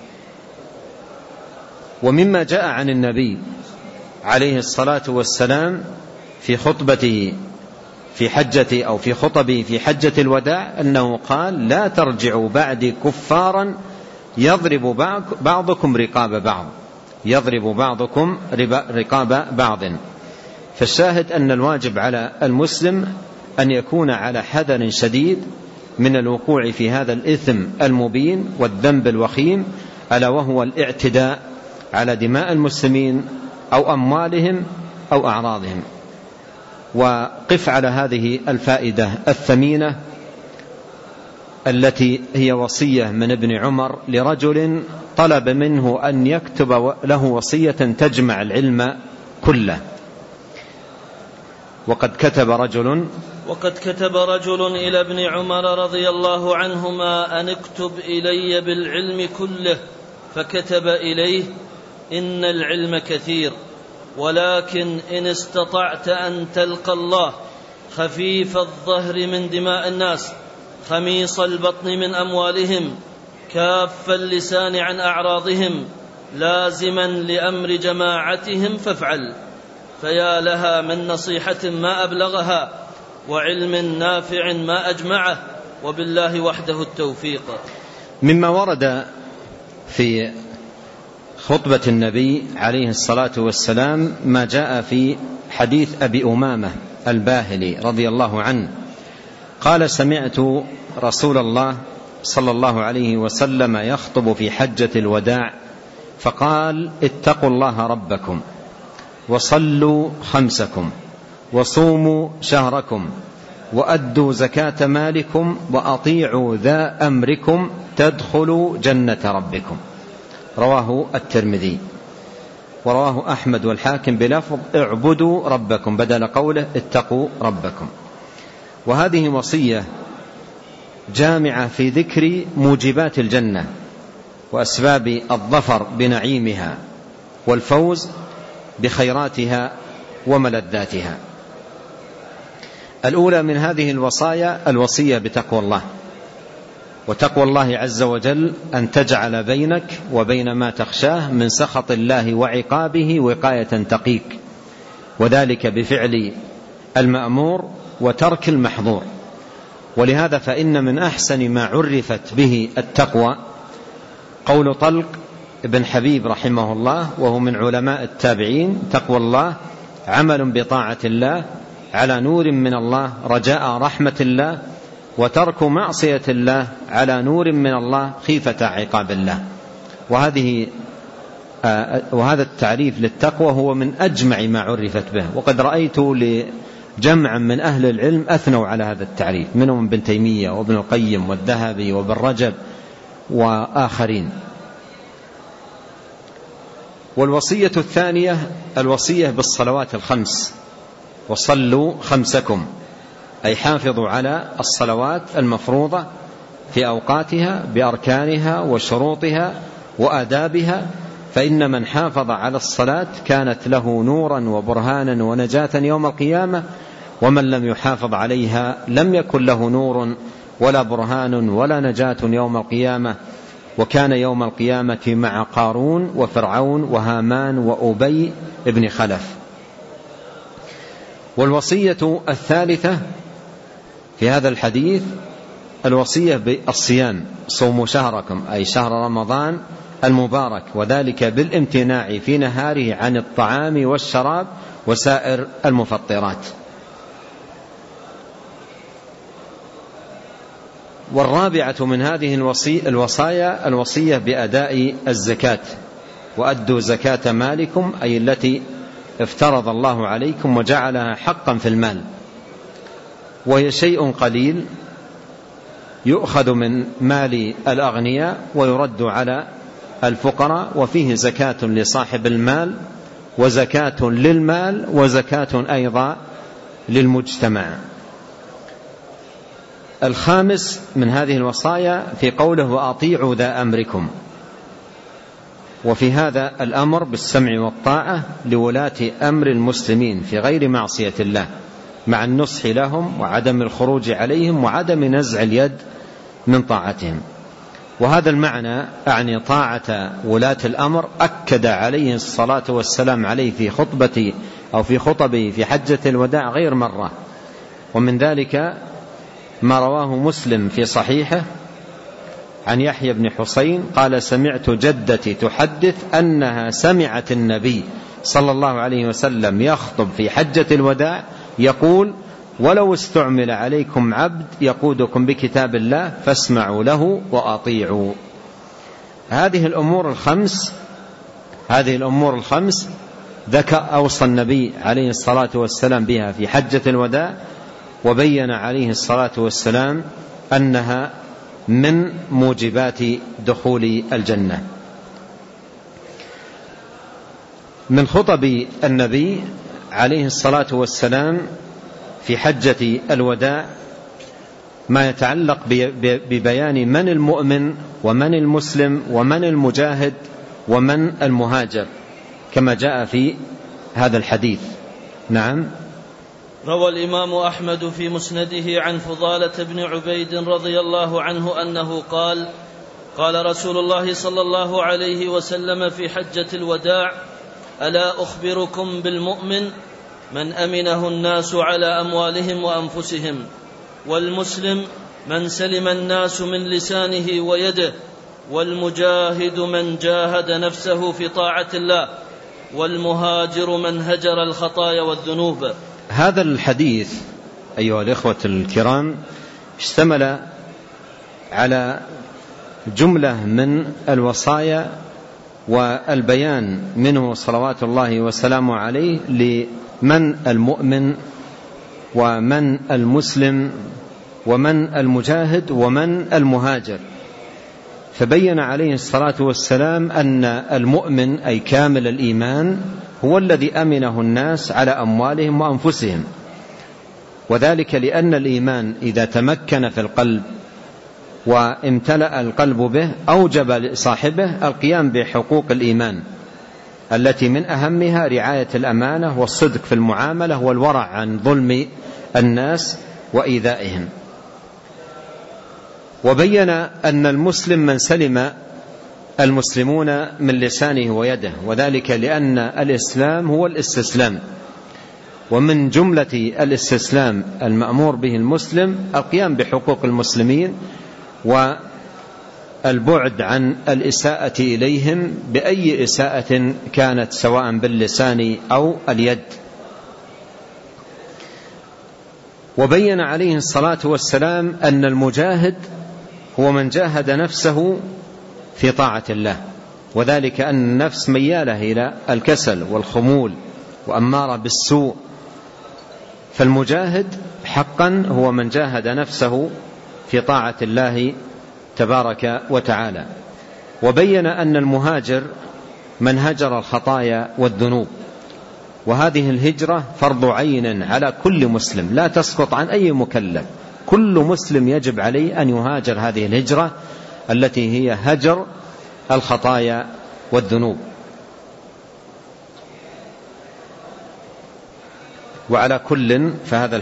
S3: ومما جاء عن النبي عليه الصلاة والسلام في خطبته في حجة أو في خطبه في حجة الوداع أنه قال: لا ترجعوا بعدي كفارا يضرب بعضكم رقاب بعض، يضرب بعضكم رقاب بعض. فالشاهد أن الواجب على المسلم أن يكون على حذر شديد من الوقوع في هذا الإثم المبين والذنب الوخيم، ألا وهو الاعتداء على دماء المسلمين أو أموالهم أو أعراضهم. وقف على هذه الفائدة الثمينة التي هي وصية من ابن عمر لرجل طلب منه أن يكتب له وصية تجمع العلم كله. وقد كتب رجل
S2: إلى ابن عمر رضي الله عنهما أن اكتب إلي بالعلم كله، فكتب إليه: إن العلم كثير، ولكن إن استطعت أن تلقى الله خفيف الظهر من دماء الناس، خميص البطن من أموالهم، كاف اللسان عن أعراضهم، لازما لأمر جماعتهم فافعل. فيا لها من نصيحة ما أبلغها، وعلم نافع ما أجمعه، وبالله وحده التوفيق.
S3: مما ورد في خطبة النبي عليه الصلاة والسلام ما جاء في حديث أبي أمامة الباهلي رضي الله عنه قال: سمعت رسول الله صلى الله عليه وسلم يخطب في حجة الوداع فقال: اتقوا الله ربكم، وصلوا خمسكم، وصوموا شهركم، وأدوا زكاة مالكم، وأطيعوا ذا أمركم تدخلوا جنة ربكم. رواه الترمذي. ورواه أحمد والحاكم بلفظ: اعبدوا ربكم، بدل قوله اتقوا ربكم. وهذه وصية جامعة في ذكر موجبات الجنة وأسباب الظفر بنعيمها والفوز بخيراتها وملذاتها. الأولى من هذه الوصايا الوصية بتقوى الله، وتقوى الله عز وجل أن تجعل بينك وبين ما تخشاه من سخط الله وعقابه وقاية تقيك، وذلك بفعل المأمور وترك المحظور. ولهذا فإن من أحسن ما عرفت به التقوى قول طلق ابن حبيب رحمه الله، وهو من علماء التابعين: تقوى الله عمل بطاعة الله على نور من الله رجاء رحمة الله، وترك معصية الله على نور من الله خيفة عقاب الله. وهذا التعريف للتقوى هو من أجمع ما عرفت به، وقد رأيت لجمع من أهل العلم أثنوا على هذا التعريف، منهم ابن تيمية وابن القيم والذهبي وابن رجب وآخرين. والوصية الثانية الوصية بالصلوات الخمس: وصلوا خمسكم، أي حافظوا على الصلوات المفروضة في أوقاتها بأركانها وشروطها وآدابها، فإن من حافظ على الصلاة كانت له نورا وبرهانا ونجاة يوم القيامة، ومن لم يحافظ عليها لم يكن له نور ولا برهان ولا نجاة يوم القيامة، وكان يوم القيامة مع قارون وفرعون وهامان وأبي ابن خلف. والوصية الثالثة في هذا الحديث الوصية بالصيام، صوموا شهركم أي شهر رمضان المبارك، وذلك بالامتناع في نهاره عن الطعام والشراب وسائر المفطرات. والرابعة من هذه الوصايا الوصية بأداء الزكاة، وأدوا زكاة مالكم أي التي افترض الله عليكم وجعلها حقا في المال، وهي شيء قليل يؤخذ من مال الأغنياء ويرد على الفقراء، وفيه زكاة لصاحب المال وزكاة للمال وزكاة أيضا للمجتمع. الخامس من هذه الوصايا في قوله وأطيعوا ذا أمركم، وفي هذا الأمر بالسمع والطاعة لولاة أمر المسلمين في غير معصية الله، مع النصح لهم وعدم الخروج عليهم وعدم نزع اليد من طاعتهم. وهذا المعنى أعني طاعة ولاة الأمر أكد عليه الصلاة والسلام عليه في خطبه في حجة الوداع غير مرة. ومن ذلك ما رواه مسلم في صحيحه عن يحيى بن حسين قال سمعت جدتي تحدث أنها سمعت النبي صلى الله عليه وسلم يخطب في حجة الوداع يقول ولو استعمل عليكم عبد يقودكم بكتاب الله فاسمعوا له وأطيعوا. هذه الأمور الخمس أوصى النبي عليه الصلاة والسلام بها في حجة الوداع، وبين عليه الصلاة والسلام أنها من موجبات دخول الجنة. من خطب النبي عليه الصلاة والسلام في حجة الوداع ما يتعلق ببيان من المؤمن ومن المسلم ومن المجاهد ومن المهاجر كما جاء في هذا الحديث. نعم.
S2: روى الإمام أحمد في مسنده عن فضالة بن عبيد رضي الله عنه أنه قال قال رسول الله صلى الله عليه وسلم في حجة الوداع ألا أخبركم بالمؤمن من أمنه الناس على أموالهم وأنفسهم، والمسلم من سلم الناس من لسانه ويده، والمجاهد من جاهد نفسه في طاعة الله، والمهاجر من هجر الخطايا والذنوب.
S3: هذا الحديث أيها الإخوة الكرام اشتمل على جملة من الوصايا والبيان منه صلوات الله وسلامه عليه لمن المؤمن ومن المسلم ومن المجاهد ومن المهاجر. فبين عليه الصلاة والسلام أن المؤمن أي كامل الإيمان هو الذي أمنه الناس على أموالهم وأنفسهم، وذلك لأن الإيمان إذا تمكن في القلب وامتلأ القلب به أوجب لصاحبه القيام بحقوق الإيمان التي من أهمها رعاية الأمانة والصدق في المعاملة والورع عن ظلم الناس وإيذائهم. وبين أن المسلم من سلم المسلمون من لسانه ويده، وذلك لأن الإسلام هو الاستسلام، ومن جملة الاستسلام المأمور به المسلم القيام بحقوق المسلمين والبعد عن الإساءة إليهم بأي إساءة كانت سواء باللسان أو اليد. وبين عليه الصلاة والسلام أن المجاهد هو من جاهد نفسه في طاعة الله، وذلك أن النفس ميالة إلى الكسل والخمول وأمارة بالسوء، فالمجاهد حقا هو من جاهد نفسه في طاعة الله تبارك وتعالى. وبين أن المهاجر من هجر الخطايا والذنوب، وهذه الهجرة فرض عين على كل مسلم لا تسقط عن أي مكلف، كل مسلم يجب عليه أن يهاجر هذه الهجرة التي هي هجر الخطايا والذنوب. وعلى كل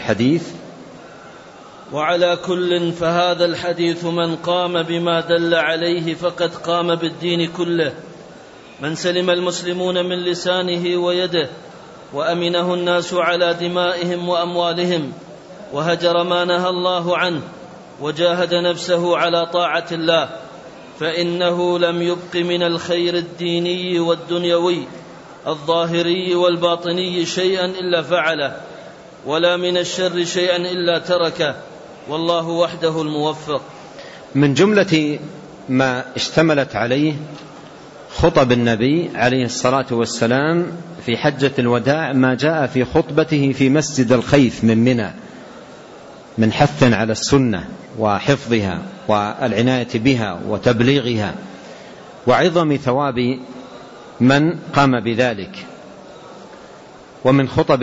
S3: فهذا الحديث
S2: من قام بما دل عليه فقد قام بالدين كله، من سلم المسلمون من لسانه ويده، وأمنه الناس على دمائهم وأموالهم، وهجر ما نهى الله عنه، وجاهد نفسه على طاعة الله، فإنه لم يبق من الخير الديني والدنيوي الظاهري والباطني شيئا إلا فعله، ولا من الشر شيئا إلا تركه، والله وحده الموفق.
S3: من جملة ما اشتملت عليه خطب النبي عليه الصلاة والسلام في حجة الوداع ما جاء في خطبته في مسجد الخيف من منى من حث على السنة وحفظها والعناية بها وتبليغها وعظم ثواب من قام بذلك. ومن خطب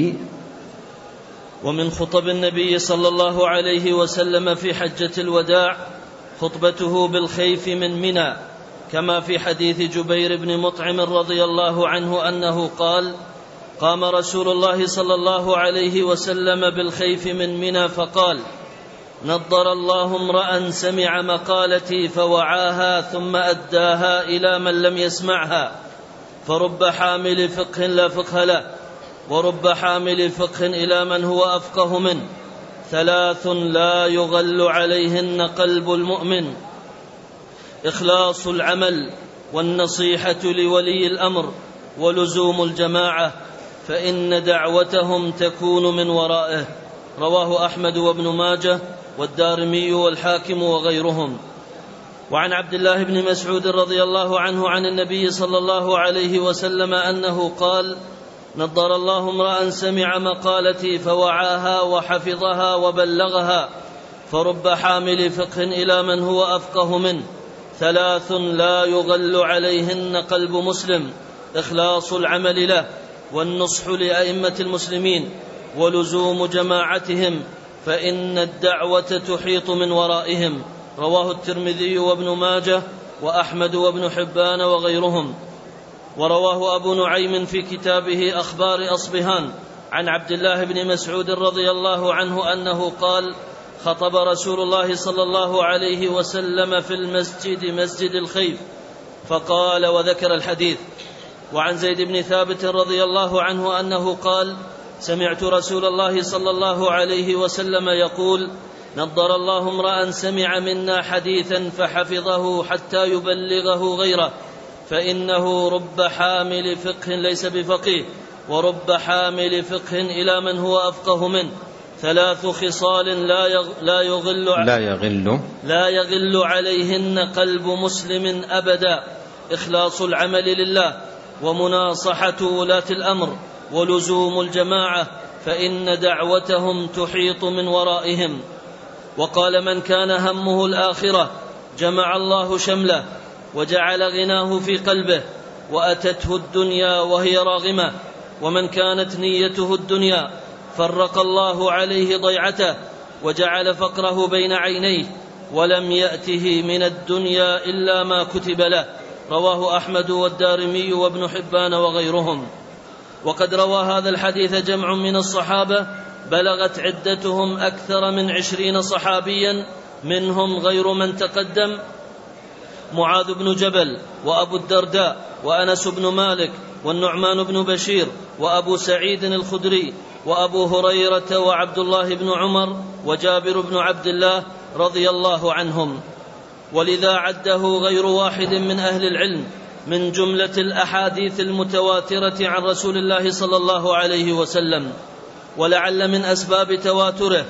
S3: النبي
S2: صلى الله عليه وسلم في حجة الوداع خطبته بالخيف من منى، كما في حديث جبير بن مطعم رضي الله عنه أنه قال: قام رسول الله صلى الله عليه وسلم بالخيف من منى فقال: نضر الله امرأ سمع مقالتي فوعاها ثم أداها إلى من لم يسمعها، فرب حامل فقه لا فقه له، ورب حامل فقه إلى من هو أفقه منه، 3 لا يغل عليهن قلب المؤمن: إخلاص العمل، والنصيحة لولي الأمر، ولزوم الجماعة، فإن دعوتهم تكون من ورائه. رواه أحمد وابن ماجه والدارمي والحاكم وغيرهم. وعن عبد الله بن مسعود رضي الله عنه عن النبي صلى الله عليه وسلم أنه قال: نضر الله امرأ سمع مقالتي فوعاها وحفظها وبلغها، فرب حامل فقه إلى من هو أفقه منه، 3 لا يغل عليهن قلب مسلم: إخلاص العمل له، والنصح لأئمة المسلمين، ولزوم جماعتهم، فإن الدعوة تحيط من ورائهم. رواه الترمذي وابن ماجه وأحمد وابن حبان وغيرهم. ورواه أبو نعيم في كتابه أخبار أصبهان عن عبد الله بن مسعود رضي الله عنه أنه قال: خطب رسول الله صلى الله عليه وسلم في المسجد مسجد الخيف فقال، وذكر الحديث. وعن زيد بن ثابت رضي الله عنه أنه قال: سمعت رسول الله صلى الله عليه وسلم يقول: نضر الله امرأ سمع منا حديثا فحفظه حتى يبلغه غيره، فإنه رب حامل فقه ليس بفقيه، ورب حامل فقه إلى من هو أفقه منه، 3 خصال لا يغل عليهن قلب مسلم أبدا: إخلاص العمل لله، ومناصحة ولاة الأمر، ولزوم الجماعة، فإن دعوتهم تحيط من ورائهم. وقال: من كان همه الآخرة جمع الله شمله، وجعل غناه في قلبه، وأتته الدنيا وهي راغمة. ومن كانت نيته الدنيا فرق الله عليه ضيعته، وجعل فقره بين عينيه، ولم يأته من الدنيا إلا ما كتب له. رواه أحمد والدارمي وابن حبان وغيرهم. وقد روى هذا الحديث جمع من الصحابة بلغت عدتهم أكثر من 20 صحابيا، منهم غير من تقدم: معاذ بن جبل، وأبو الدرداء، وأنس بن مالك، والنعمان بن بشير، وأبو سعيد الخدري، وأبو هريرة، وعبد الله بن عمر، وجابر بن عبد الله رضي الله عنهم. ولذا عده غير واحد من أهل العلم من جملة الأحاديث المتواترة عن رسول الله صلى الله عليه وسلم. ولعل من أسباب تواتره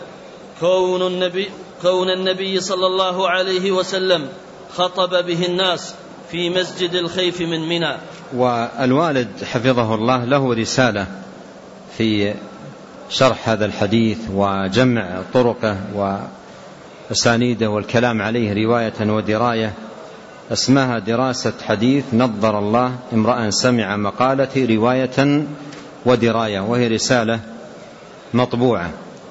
S2: كون النبي صلى الله عليه وسلم خطب به الناس في مسجد الخيف من منى.
S3: والوالد حفظه الله له رسالة في شرح هذا الحديث وجمع طرقه وأسانيده والكلام عليه رواية ودراية، اسمها دراسة حديث نضر الله امرأ سمع مقالتي رواية ودراية، وهي رسالة مطبوعة.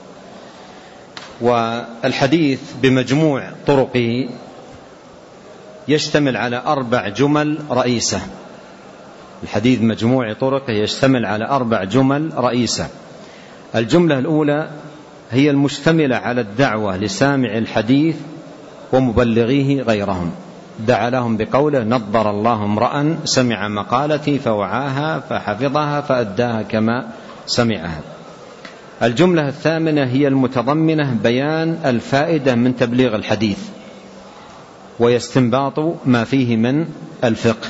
S3: والحديث بمجموع طرقه يشتمل على 4 جمل رئيسة. الحديث مجموع طرقه يشتمل على 4 جمل رئيسة. الجملة الأولى هي المشتملة على الدعوة لسامع الحديث ومبلغيه غيرهم. دعا لهم بقوله: نضر الله امرأ سمع مقالتي فوعاها فحفظها فأداها كما سمعها. الجملة الثامنة هي المتضمنة بيان الفائدة من تبليغ الحديث ويستنباط ما فيه من الفقه.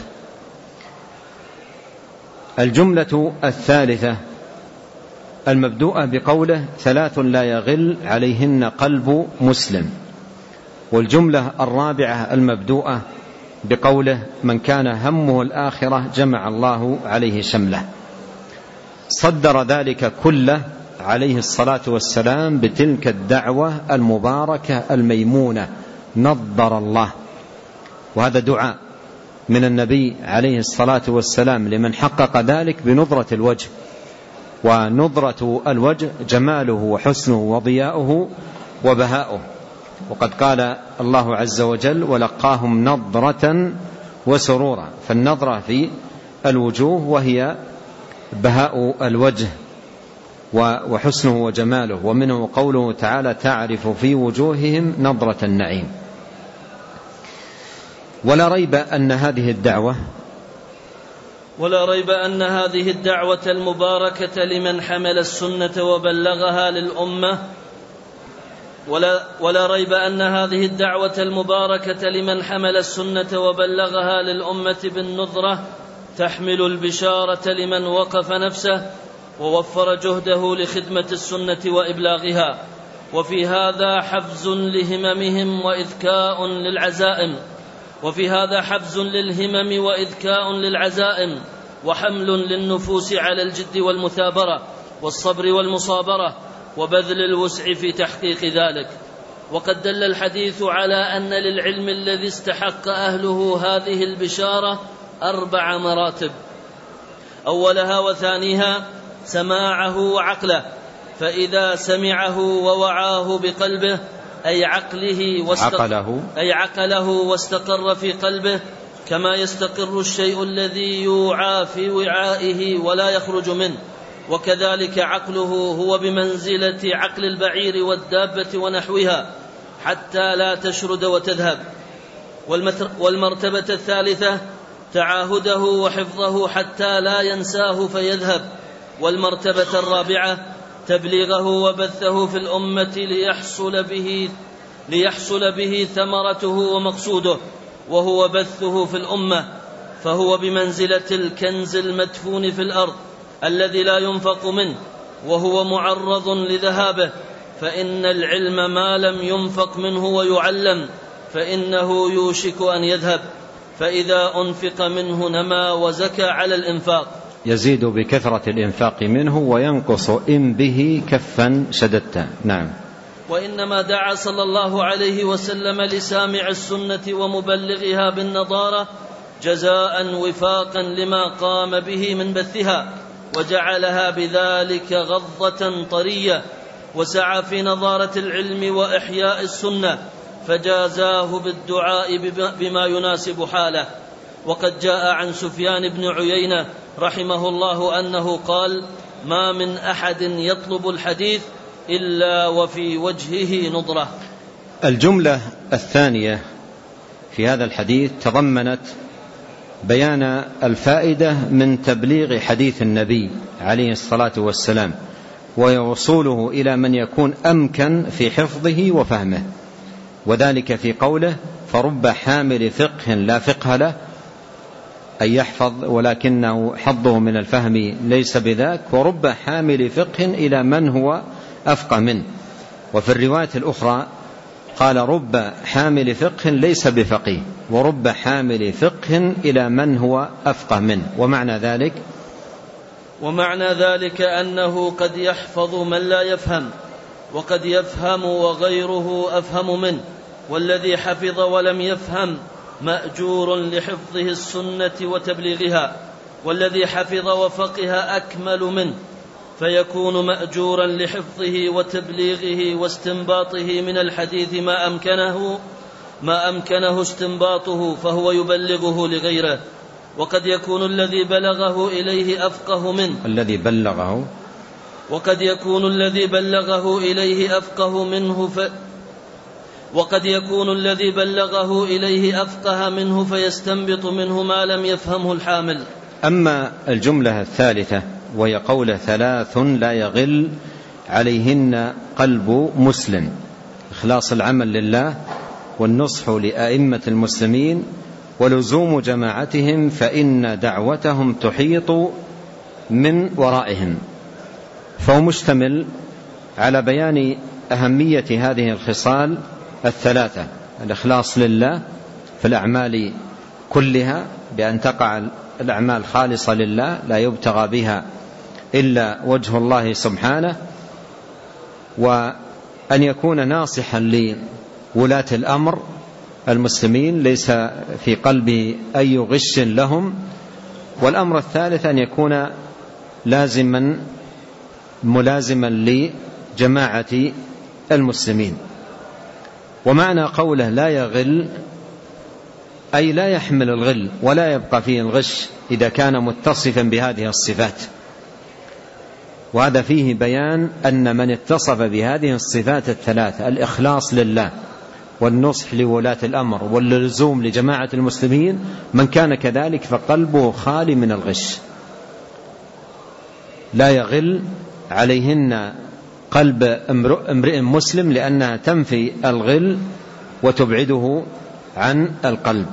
S3: الجملة الثالثة المبدوءة بقوله: 3 لا يغل عليهن قلب مسلم. والجملة الرابعة المبدوءة بقوله: من كان همه الآخرة جمع الله عليه شمله. صدر ذلك كله عليه الصلاة والسلام بتلك الدعوة المباركة الميمونة: نضر الله. وهذا دعاء من النبي عليه الصلاة والسلام لمن حقق ذلك بنظرة الوجه، ونظرة الوجه جماله وحسنه وضياؤه وبهاؤه. وقد قال الله عز وجل: ولقاهم نضرة وسرورا. فالنظرة في الوجوه وهي بهاء الوجه وحسنه وجماله. ومنه قوله تعالى: تعرف في وجوههم نضرة النعيم. ولا ريب أن هذه الدعوة المباركة لمن حمل السنة وبلغها للأمة ولا ريب أن هذه الدعوة المباركة لمن حمل السنة وبلغها للأمة بالنظرة تحمل البشارة لمن وقف نفسه ووفر جهده لخدمة السنة وإبلاغها. وفي هذا حفز لهممهم وإذكاء للعزائم وحمل للنفوس على الجد والمثابرة والصبر والمصابرة وبذل الوسع في تحقيق ذلك. وقد دل الحديث على أن للعلم الذي استحق أهله هذه البشارة 4 مراتب: أولها وثانيها سماعه وعقله، فإذا سمعه ووعاه بقلبه أي عقله واستقر في قلبه، كما يستقر الشيء الذي يوعى في وعائه ولا يخرج منه. وكذلك عقله هو بمنزلة عقل البعير والدابة ونحوها حتى لا تشرد وتذهب. والمرتبة الثالثة تعاهده وحفظه حتى لا ينساه فيذهب. والمرتبة الرابعة تبليغه وبثه في الأمة ليحصل به ثمرته ومقصوده، وهو بثه في الأمة، فهو بمنزلة الكنز المدفون في الأرض الذي لا ينفق منه وهو معرض لذهابه. فإن العلم ما لم ينفق منه ويعلم فإنه يوشك أن يذهب، فإذا أنفق منه نما وزكى على الإنفاق، يزيد بكثرة الإنفاق منه وينقص إن به كفا شددت. نعم.
S2: وإنما دعا صلى الله عليه وسلم لسامع السنة ومبلغها بالنضارة جزاء وفاقا لما قام به من بثها، وجعلها بذلك غضة طرية، وسعى في نظارة العلم وإحياء السنة، فجازاه بالدعاء بما يناسب حاله. وقد جاء عن سفيان بن عيينة رحمه الله أنه قال: ما من أحد يطلب الحديث إلا وفي وجهه نضرة.
S3: الجملة الثانية في هذا الحديث تضمنت بيان الفائدة من تبليغ حديث النبي عليه الصلاة والسلام ووصوله إلى من يكون أمكن في حفظه وفهمه، وذلك في قوله: فرب حامل فقه لا فقه له، أي يحفظ ولكنه حظه من الفهم ليس بذاك، ورب حامل فقه إلى من هو أفقه منه. وفي الرواية الأخرى قال: رب حامل فقه ليس بفقيه، ورب حامل فقه إلى من هو أفقه منه.
S2: ومعنى ذلك أنه قد يحفظ من لا يفهم، وقد يفهم وغيره أفهم منه، والذي حفظ ولم يفهم مأجور لحفظه السنة وتبليغها، والذي حفظ وفقه أكمل منه، فيكون مأجورا لحفظه وتبليغه واستنباطه من الحديث ما أمكنه استنباطه، فهو يبلغه لغيره. وقد يكون الذي بلغه إليه أفقه منه، وقد يكون الذي بلغه إليه أفقه منه فيستنبط منه ما لم يفهمه الحامل.
S3: أما الجملة الثالثة وهي قول 3 لا يغل عليهن قلب مسلم: إخلاص العمل لله، والنصح لأئمة المسلمين، ولزوم جماعتهم، فإن دعوتهم تحيط من ورائهم. فهو مشتمل على بيان أهمية هذه الخصال 3: الإخلاص لله في الأعمال كلها، بأن تقع الأعمال خالصة لله لا يبتغى بها إلا وجه الله سبحانه، وأن يكون ناصحا لولاة الأمر المسلمين ليس في قلبه أي غش لهم. والأمر الثالث أن يكون ملازما لجماعة المسلمين. ومعنى قوله لا يغل أي لا يحمل الغل ولا يبقى فيه الغش إذا كان متصفا بهذه الصفات. وهذا فيه بيان أن من اتصف بهذه الصفات 3: الإخلاص لله، والنصح لولاة الأمر، واللزوم لجماعة المسلمين، من كان كذلك فقلبه خالي من الغش. لا يغل عليهن قلب امرئ مسلم، لأنها تنفي الغل وتبعده عن القلب.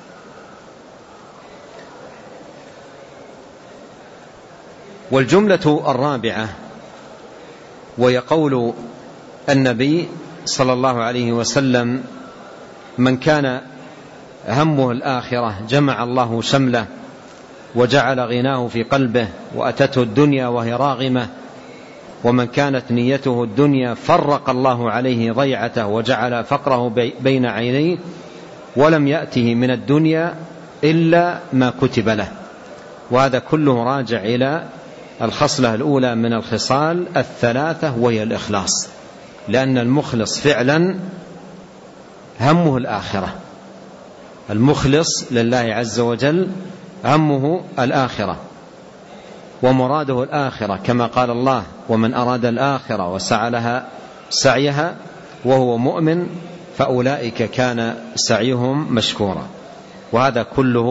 S3: والجملة الرابعة وهي قول النبي صلى الله عليه وسلم: من كان همه الآخرة جمع الله شمله وجعل غناه في قلبه وأتته الدنيا وهي راغمة، ومن كانت نيته الدنيا فرق الله عليه ضيعته وجعل فقره بين عينيه، ولم يأته من الدنيا إلا ما كتب له. وهذا كله راجع إلى الخصلة الأولى من الخصال 3 وهي الإخلاص، لأن المخلص فعلا همه الآخرة. المخلص لله عز وجل همه الآخرة ومراده الآخرة، كما قال الله: ومن أراد الآخرة وسعى لها سعيها وهو مؤمن فأولئك كان سعيهم مشكورا. وهذا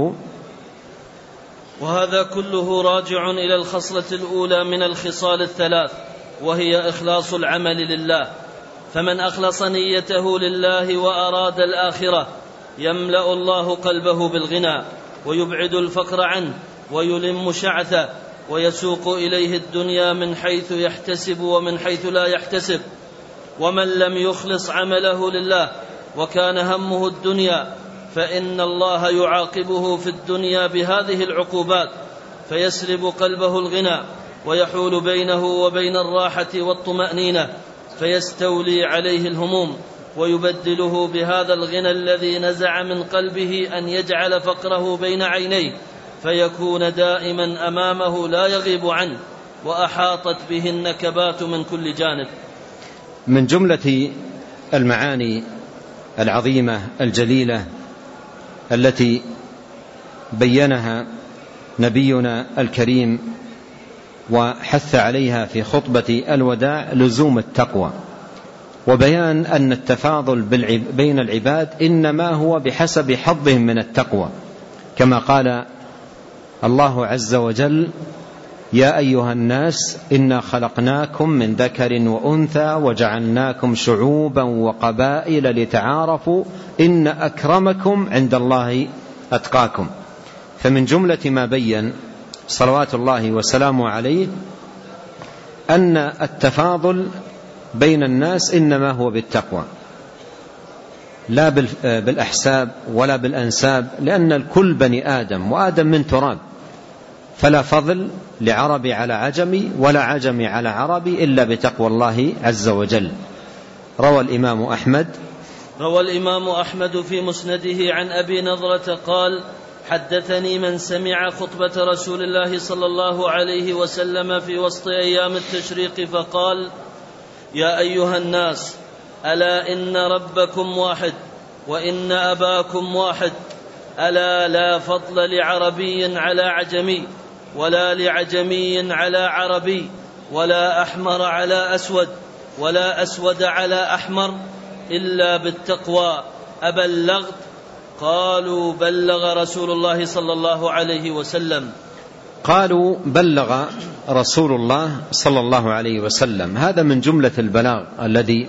S3: كله
S2: راجع إلى الخصلة الأولى من الخصال 3 وهي إخلاص العمل لله. فمن أخلص نيته لله وأراد الآخرة يملأ الله قلبه بالغنى ويبعد الفقر عنه ويلم شعثه ويسوق إليه الدنيا من حيث يحتسب ومن حيث لا يحتسب. ومن لم يخلص عمله لله وكان همه الدنيا فإن الله يعاقبه في الدنيا بهذه العقوبات، فيسلب قلبه الغنى ويحول بينه وبين الراحة والطمأنينة، فيستولي عليه الهموم ويبدله بهذا الغنى الذي نزع من قلبه أن يجعل فقره بين عينيه، فيكون دائما أمامه لا يغيب عنه، وأحاطت به النكبات من كل جانب.
S3: من جملة المعاني العظيمة الجليلة التي بينها نبينا الكريم وحث عليها في خطبة الوداع لزوم التقوى، وبيان أن التفاضل بين العباد إنما هو بحسب حظهم من التقوى، كما قال الله عز وجل: يا أيها الناس إنا خلقناكم من ذكر وأنثى وجعلناكم شعوبا وقبائل لتعارفوا إن أكرمكم عند الله أتقاكم. فمن جملة ما بين صلوات الله وسلامه عليه أن التفاضل بين الناس إنما هو بالتقوى، لا بالأحساب ولا بالأنساب، لأن الكل بني آدم، وآدم من تراب، فلا فضل لعربي على عجمي ولا عجمي على عربي إلا بتقوى الله عز وجل. روى الإمام أحمد في مسنده عن أبي نضرة قال: حدثني من سمع خطبة رسول الله صلى الله عليه وسلم في وسط أيام التشريق فقال: يا أيها الناس، ألا إن ربكم واحد وإن أباكم واحد، ألا لا فضل لعربي على عجمي ولا لعجمي على عربي ولا أحمر على أسود ولا أسود على أحمر،
S2: إلا بالتقوى أبلغت؟ قالوا بلغ رسول الله صلى الله عليه وسلم.
S3: قالوا بلغ رسول الله صلى الله عليه وسلم. هذا من جملة البلاغ الذي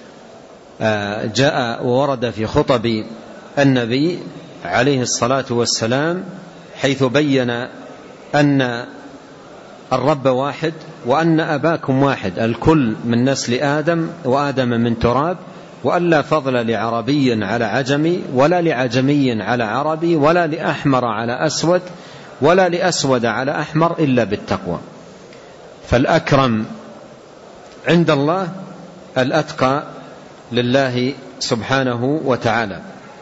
S3: جاء وورد في خطب النبي عليه الصلاة والسلام، حيث بين أن الرب واحد وأن أباكم واحد، الكل من نسل آدم وآدم من تراب، وأن لا فضل لعربي على عجمي ولا لعجمي على عربي ولا لأحمر على أسود ولا لأسود على أحمر إلا بالتقوى. فالأكرم عند الله الأتقى لله سبحانه وتعالى.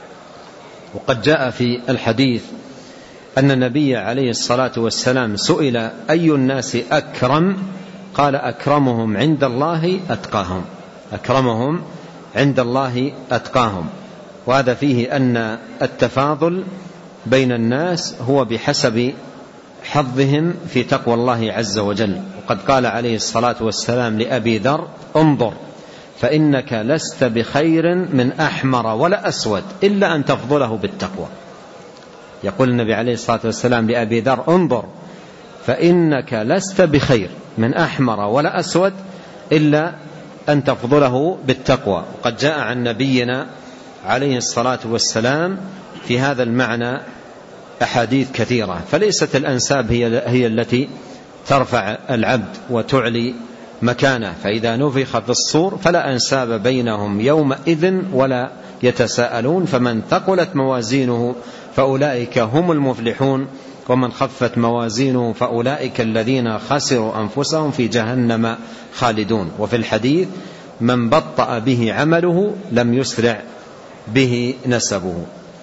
S3: وقد جاء في الحديث أن النبي عليه الصلاة والسلام سئل أي الناس أكرم؟ قال أكرمهم عند الله أتقاهم. أكرمهم عند الله أتقاهم. وهذا فيه أن التفاضل بين الناس هو بحسب حظهم في تقوى الله عز وجل. وقد قال عليه الصلاة والسلام لأبي ذر انظر فإنك لست بخير من أحمر ولا أسود إلا أن تفضله بالتقوى. يقول النبي عليه الصلاة والسلام لأبي ذر انظر فإنك لست بخير من أحمر ولا أسود إلا أن تفضله بالتقوى. وقد جاء عن نبينا عليه الصلاة والسلام في هذا المعنى أحاديث كثيرة. فليست الأنساب هي التي ترفع العبد وتعلي مكانه، فإذا نفخ في الصور فلا أنساب بينهم يومئذ ولا يتساءلون، فمن ثقلت موازينه فأولئك هم المفلحون ومن خفت موازينه فأولئك الذين خسروا أنفسهم في جهنم خالدون. وفي الحديث من بطأ به عمله لم يسرع به نسبه.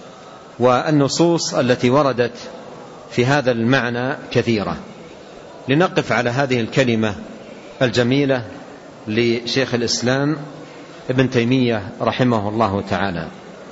S3: والنصوص التي وردت في هذا المعنى كثيرة. لنقف على هذه الكلمة الجميلة لشيخ الإسلام ابن تيمية رحمه الله تعالى.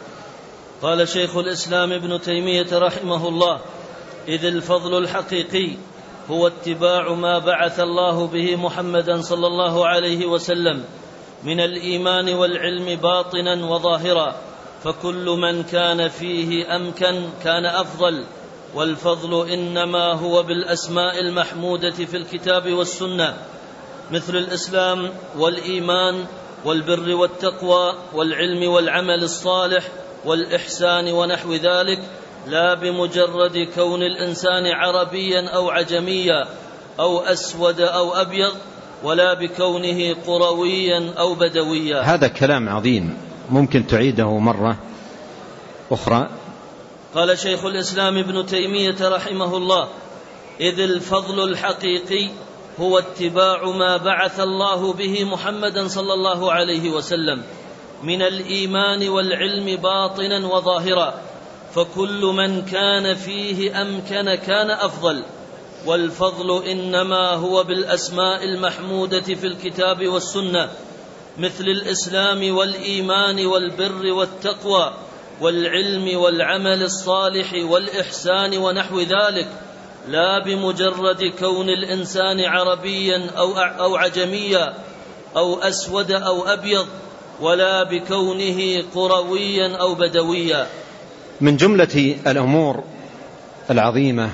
S2: قال شيخ الإسلام ابن تيمية رحمه الله: إذ الفضل الحقيقي هو اتباع ما بعث الله به محمدا صلى الله عليه وسلم من الإيمان والعلم باطنا وظاهرا، فكل من كان فيه أمكن كان أفضل، والفضل إنما هو بالأسماء المحمودة في الكتاب والسنة، مثل الإسلام والإيمان والبر والتقوى والعلم والعمل الصالح والإحسان ونحو ذلك، لا بمجرد كون الإنسان عربيا أو عجميا أو أسود أو أبيض، ولا بكونه قرويا أو بدويا.
S3: هذا كلام عظيم، ممكن تعيده مرة أخرى؟
S2: قال شيخ الإسلام ابن تيمية رحمه الله: إذ الفضل الحقيقي هو اتباع ما بعث الله به محمدا صلى الله عليه وسلم من الإيمان والعلم باطنا وظاهرا، فكل من كان فيه أمكن كان أفضل، والفضل إنما هو بالأسماء المحمودة في الكتاب والسنة، مثل الإسلام والإيمان والبر والتقوى والعلم والعمل الصالح والإحسان ونحو ذلك، لا بمجرد كون الإنسان عربيا أو عجميا أو أسود أو أبيض، ولا بكونه قرويا أو بدويا.
S3: من جملة الأمور العظيمة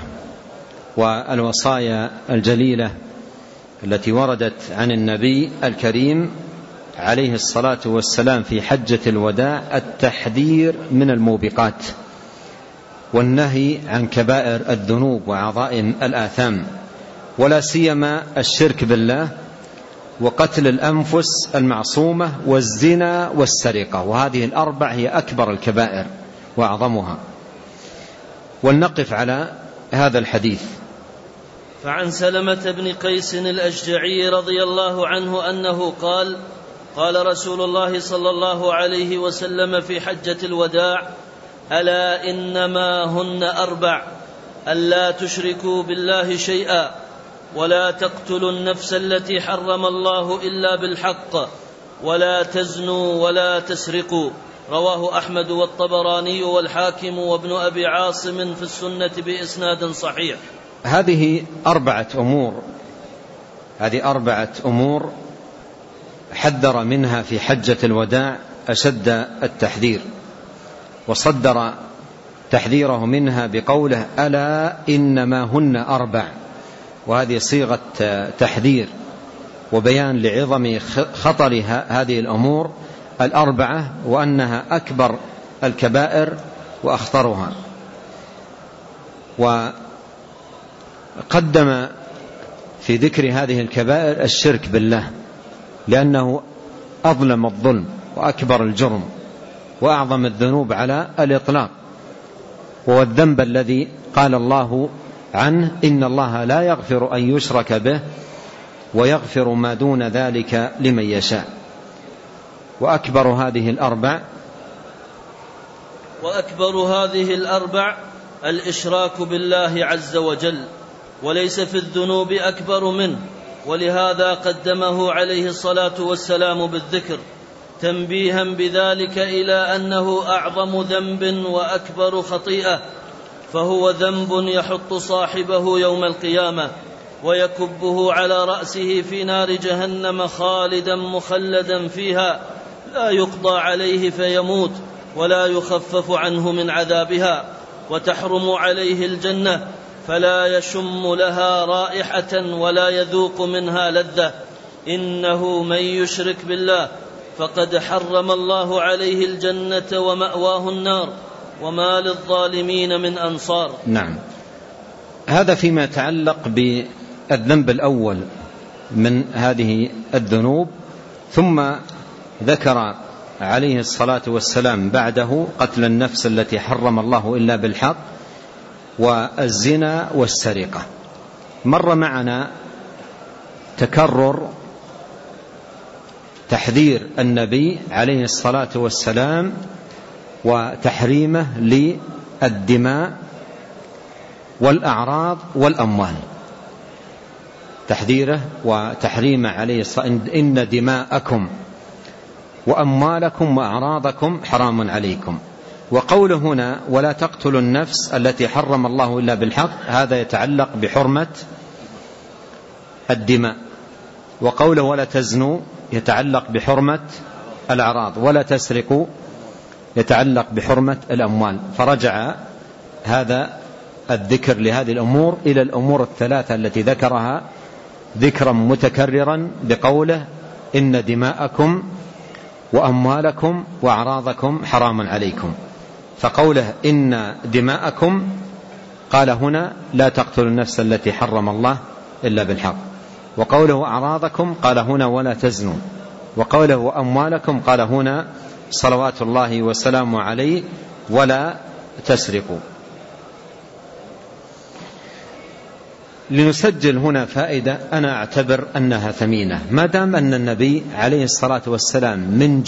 S3: والوصايا الجليلة التي وردت عن النبي الكريم عليه الصلاة والسلام في حجة الوداع التحذير من الموبقات والنهي عن كبائر الذنوب وعظائم الآثام، ولا سيما الشرك بالله وقتل الأنفس المعصومة والزنا والسرقة، وهذه الأربع هي أكبر الكبائر وأعظمها. ولنقف على هذا الحديث.
S2: فعن سلمة بن قيس الأشجعي رضي الله عنه أنه قال: قال رسول الله صلى الله عليه وسلم في حجة الوداع: ألا إنما هن أربع: ألا تشركوا بالله شيئا، ولا تقتلوا النفس التي حرم الله إلا بالحق، ولا تزنوا ولا تسرقوا. رواه أحمد والطبراني والحاكم وابن أبي عاصم في السنة بإسناد صحيح.
S3: هذه أربعة أمور حذر منها في حجة الوداع أشد التحذير، وصدر تحذيره منها بقوله: ألا إنما هن 4. وهذه صيغة تحذير وبيان لعظم خطر هذه الأمور 4، وأنها أكبر الكبائر وأخطرها. وقدم في ذكر هذه الكبائر الشرك بالله، لأنه أظلم الظلم وأكبر الجرم وأعظم الذنوب على الإطلاق، وهو الذنب الذي قال الله عنه: إن الله لا يغفر أن يشرك به ويغفر ما دون ذلك لمن يشاء. وأكبر هذه الأربع الإشراك بالله عز وجل، وليس في الذنوب أكبر منه، ولهذا قدمه عليه الصلاة والسلام بالذكر تنبيها بذلك إلى أنه أعظم ذنب وأكبر خطيئة، فهو ذنب يحط صاحبه يوم القيامة ويكبه على رأسه في نار جهنم خالدا مخلدا فيها، لا يقضى عليه فيموت ولا يخفف عنه من عذابها، وتحرم عليه الجنة فلا يشم لها رائحة ولا يذوق منها لذة. إنه من يشرك بالله فقد حرم الله عليه الجنة ومأواه النار وما للظالمين من أنصار. نعم، هذا فيما يتعلق بالذنب الأول من هذه الذنوب. ثم ذكر عليه الصلاة والسلام بعده قتل النفس التي حرم الله إلا بالحق، والزنا والسرقة. مر معنا تكرر تحذير النبي عليه الصلاة والسلام وتحريمه للدماء والأعراض والأموال، تحذيره وتحريمه عليه الصلاة والسلام: إن دماءكم وأموالكم وأعراضكم حرام عليكم. وقوله هنا: ولا تقتلوا النفس التي حرم الله إلا بالحق، هذا يتعلق بحرمة الدماء. وقوله: ولا تزنوا يتعلق بحرمة الأعراض، ولا تسرقوا يتعلق بحرمة الأموال. فرجع هذا الذكر لهذه الأمور إلى الأمور الثلاثة التي ذكرها ذكرا متكررا بقوله: إن دماءكم وأموالكم وأعراضكم حرام عليكم. فقوله إن دماءكم قال هنا: لا تقتلوا النفس التي حرم الله إلا بالحق. وقوله أعراضكم قال هنا: ولا تزنوا. وقوله أموالكم قال هنا صلوات الله وسلامه عليه: ولا تسرقوا. لنسجل هنا فائدة أنا أعتبر أنها ثمينة، ما دام أن النبي عليه الصلاة والسلام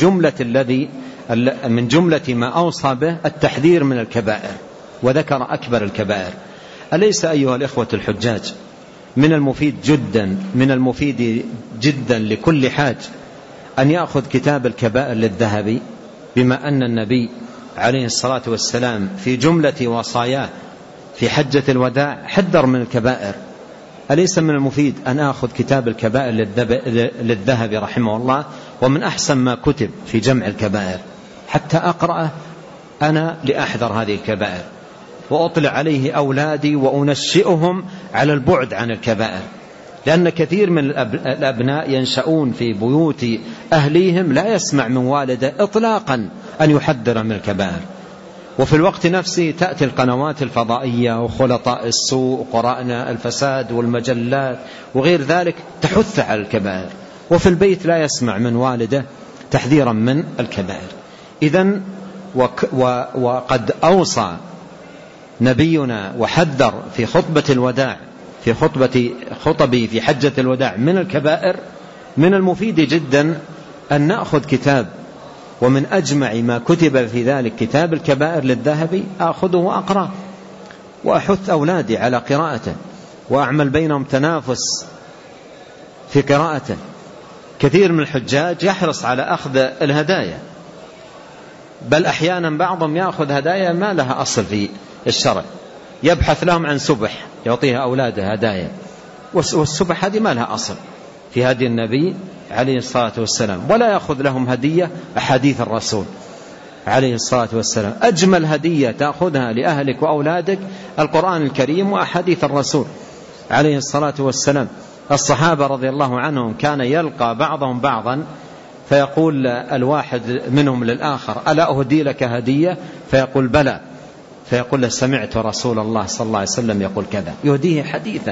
S3: من جملة ما أوصى به التحذير من الكبائر وذكر أكبر الكبائر. أليس أيها الإخوة الحجاج من المفيد جدا لكل حاج أن يأخذ كتاب الكبائر للذهبي، بما أن النبي عليه الصلاة والسلام في جملة وصاياه في حجة الوداع حذر من الكبائر؟ أليس من المفيد أن أخذ كتاب الكبائر للذهبي رحمه الله، ومن أحسن ما كتب في جمع الكبائر، حتى أقرأه أنا لأحذر هذه الكبائر وأطلع عليه أولادي وأنشئهم على البعد عن الكبائر، لأن كثير من الأبناء ينشأون في بيوت أهليهم لا يسمع من والده إطلاقا أن يحذر من الكبائر، وفي الوقت نفسه تأتي القنوات الفضائية وخلطاء السوء وقرائنا الفساد والمجلات وغير ذلك تحث على الكبائر، وفي البيت لا يسمع من والده تحذيرا من الكبائر. إذن وقد أوصى نبينا وحذر في خطبة الوداع في خطبه في حجة الوداع من الكبائر. من المفيد جدا أن نأخذ كتاب، ومن أجمع ما كتب في ذلك كتاب الكبائر للذهبي أخذه وأقرأ وأحث أولادي على قراءته وأعمل بينهم تنافس في قراءته. كثير من الحجاج يحرص على أخذ الهدايا، بل أحيانا بعضهم يأخذ هدايا ما لها أصل في الشرع، يبحث لهم عن سبح يعطيها أولاده هدايا، والسبح هذه ما لها أصل، في هدي النبي عليه الصلاة والسلام، ولا يأخذ لهم هدية أحاديث الرسول عليه الصلاة والسلام. أجمل هدية تأخذها لأهلك وأولادك القرآن الكريم وأحاديث الرسول عليه الصلاة والسلام. الصحابة رضي الله عنهم كان يلقى بعضهم بعضا فيقول الواحد منهم للآخر: ألا أهدي لك هدية؟ فيقول: بلى. فيقول له: سمعت رسول الله صلى الله عليه وسلم يقول كذا، يهديه حديثا.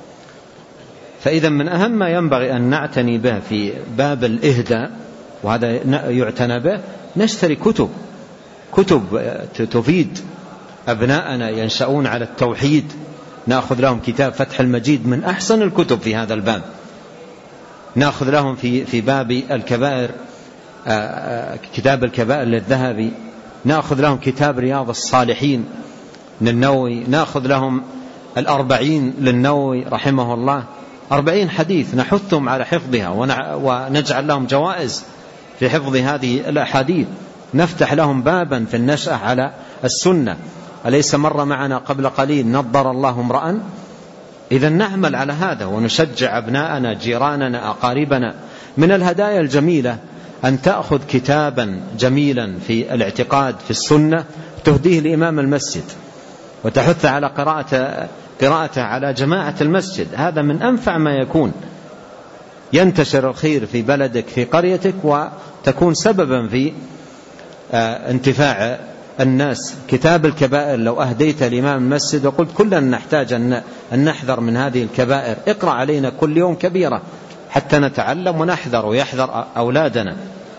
S3: فإذا من أهم ما ينبغي أن نعتني به في باب الإهداء، وهذا يعتنى به، نشتري كتب تفيد أبناءنا ينشأون على التوحيد. نأخذ لهم كتاب فتح المجيد من أحسن الكتب في هذا الباب. نأخذ لهم في باب الكبائر كتاب الكبائر للذهبي. نأخذ لهم كتاب رياض الصالحين للنووي. نأخذ لهم 40 للنووي رحمه الله، 40 حديث نحثهم على حفظها، ونجعل لهم جوائز في حفظ هذه الأحاديث. نفتح لهم بابا في النشأة على السنة. أليس مر معنا قبل قليل نضر الله امرأ؟ إذا نعمل على هذا ونشجع أبناءنا جيراننا أقاربنا. من الهدايا الجميلة أن تأخذ كتابا جميلا في الاعتقاد في السنة تهديه لإمام المسجد وتحث على قراءته على جماعة المسجد. هذا من أنفع ما يكون، ينتشر الخير في بلدك في قريتك وتكون سببا في انتفاع الناس. كتاب الكبائر لو أهديت لإمام المسجد وقلت كلنا نحتاج أن نحذر من هذه الكبائر، اقرأ علينا كل يوم كبيرة حتى نتعلم ونحذر ويحذر أولادنا.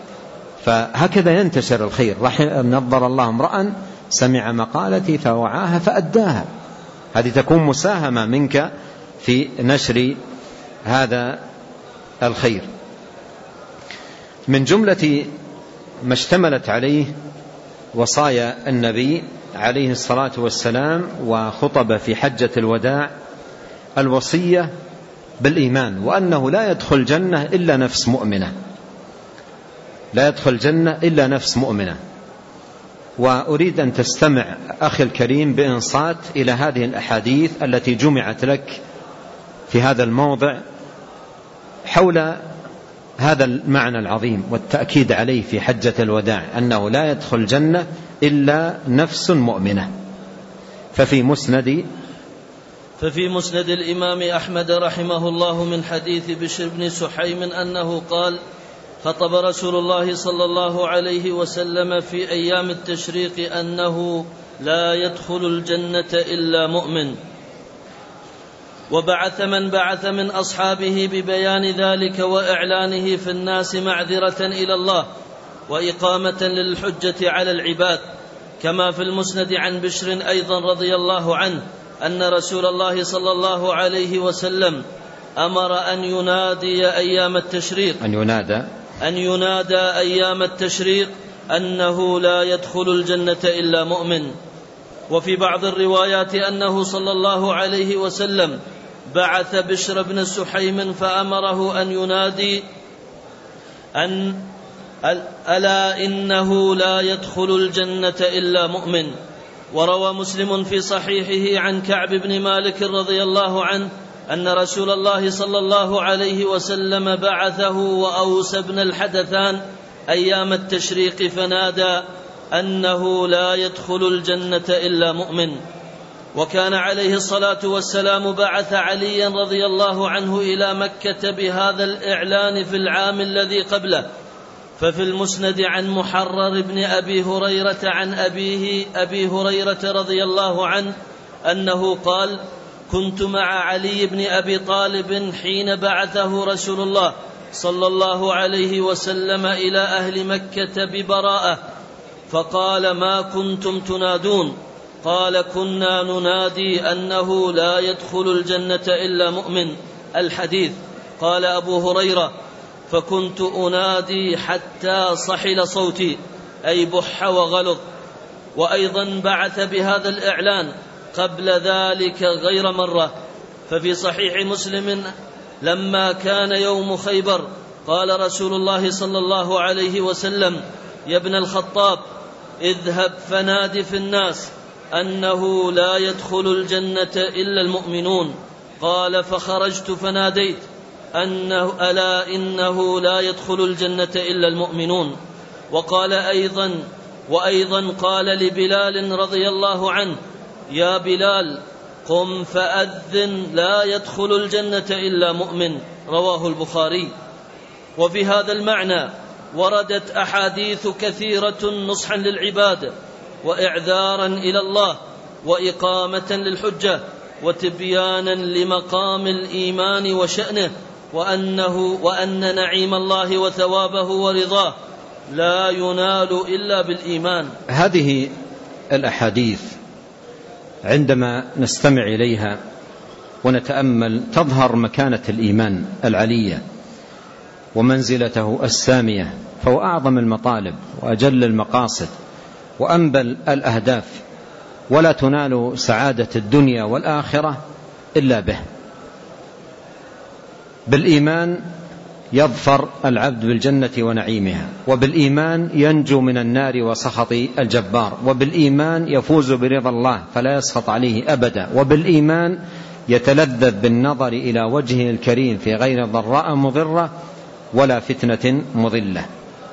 S3: فهكذا ينتشر الخير. نضر الله امرأ سمع مقالتي فوعاها فأداها. هذه تكون مساهمة منك في نشر هذا الخير. من جملة ما اشتملت عليه وصايا النبي عليه الصلاة والسلام وخطب في حجة الوداع الوصية بالإيمان، وأنه لا يدخل الجنة إلا نفس مؤمنة، لا يدخل الجنة إلا نفس مؤمنة. وأريد أن تستمع أخي الكريم بإنصات إلى هذه الأحاديث التي جمعت لك في هذا الموضع حول هذا المعنى العظيم والتأكيد عليه في حجة الوداع، أنه لا يدخل الجنة إلا نفس مؤمنة. ففي مسند
S2: الإمام أحمد رحمه الله من حديث بشر بن سحيم أنه قال: خطب رسول الله صلى الله عليه وسلم في أيام التشريق أنه لا يدخل الجنة إلا مؤمن، وبعث من بعث من أصحابه ببيان ذلك وإعلانه في الناس معذرة إلى الله وإقامة للحجة على العباد. كما في المسند عن بشر أيضا رضي الله عنه أن رسول الله صلى الله عليه وسلم أمر أن ينادي أيام التشريق أنه لا يدخل الجنة إلا مؤمن. وفي بعض الروايات أنه صلى الله عليه وسلم بعث بشر بن سحيم فأمره أن ينادي ألا إنه لا يدخل الجنة إلا مؤمن. وروى مسلم في صحيحه عن كعب بن مالك رضي الله عنه أن رسول الله صلى الله عليه وسلم بعثه وأوس بن الحدثان أيام التشريق فنادى أنه لا يدخل الجنة إلا مؤمن. وكان عليه الصلاة والسلام بعث عليا رضي الله عنه إلى مكة بهذا الإعلان في العام الذي قبله. ففي المسند عن محرر بن أبي هريرة عن أبيه أبي هريرة رضي الله عنه أنه قال: كنت مع علي بن أبي طالب حين بعثه رسول الله صلى الله عليه وسلم إلى أهل مكة ببراءة، فقال: ما كنتم تنادون؟ قال: كنا ننادي أنه لا يدخل الجنة إلا مؤمن. الحديث. قال أبو هريرة: فكنت أنادي حتى صحل صوتي، أي بح وغلظ. وأيضا بعث بهذا الإعلان قبل ذلك غير مرة. ففي صحيح مسلم لما كان يوم خيبر قال رسول الله صلى الله عليه وسلم: يا ابن الخطاب، اذهب فنادي في الناس أنه لا يدخل الجنة إلا المؤمنون. قال: فخرجت فناديت ألا إنه لا يدخل الجنة إلا المؤمنون. وقال وأيضا قال لبلال رضي الله عنه: يا بلال قم فأذن لا يدخل الجنة إلا مؤمن. رواه البخاري. وفي هذا المعنى وردت أحاديث كثيرة نصحا للعباد وإعذارا إلى الله وإقامة للحجة وتبيانا لمقام الإيمان وشأنه، وأن نعيم الله وثوابه ورضاه لا ينال إلا بالإيمان.
S3: هذه الأحاديث عندما نستمع إليها ونتأمل تظهر مكانة الإيمان العلية ومنزلته السامية، فهو أعظم المطالب وأجل المقاصد وأنبل الأهداف، ولا تنال سعادة الدنيا والآخرة إلا به. بالإيمان يظفر العبد بالجنة ونعيمها، وبالإيمان ينجو من النار وسخط الجبار، وبالإيمان يفوز برضا الله فلا يسخط عليه أبدا، وبالإيمان يتلذذ بالنظر إلى وجهه الكريم في غير ضراء مضرة ولا فتنة مضلة.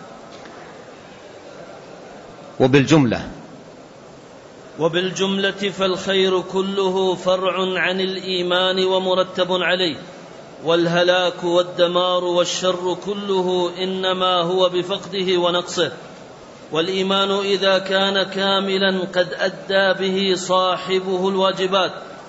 S2: وبالجملة فالخير كله فرع عن الإيمان ومرتب عليه، والهلاك والدمار والشر كله إنما هو بفقده ونقصه. والإيمان إذا كان كاملا قد أدى به صاحبه الواجبات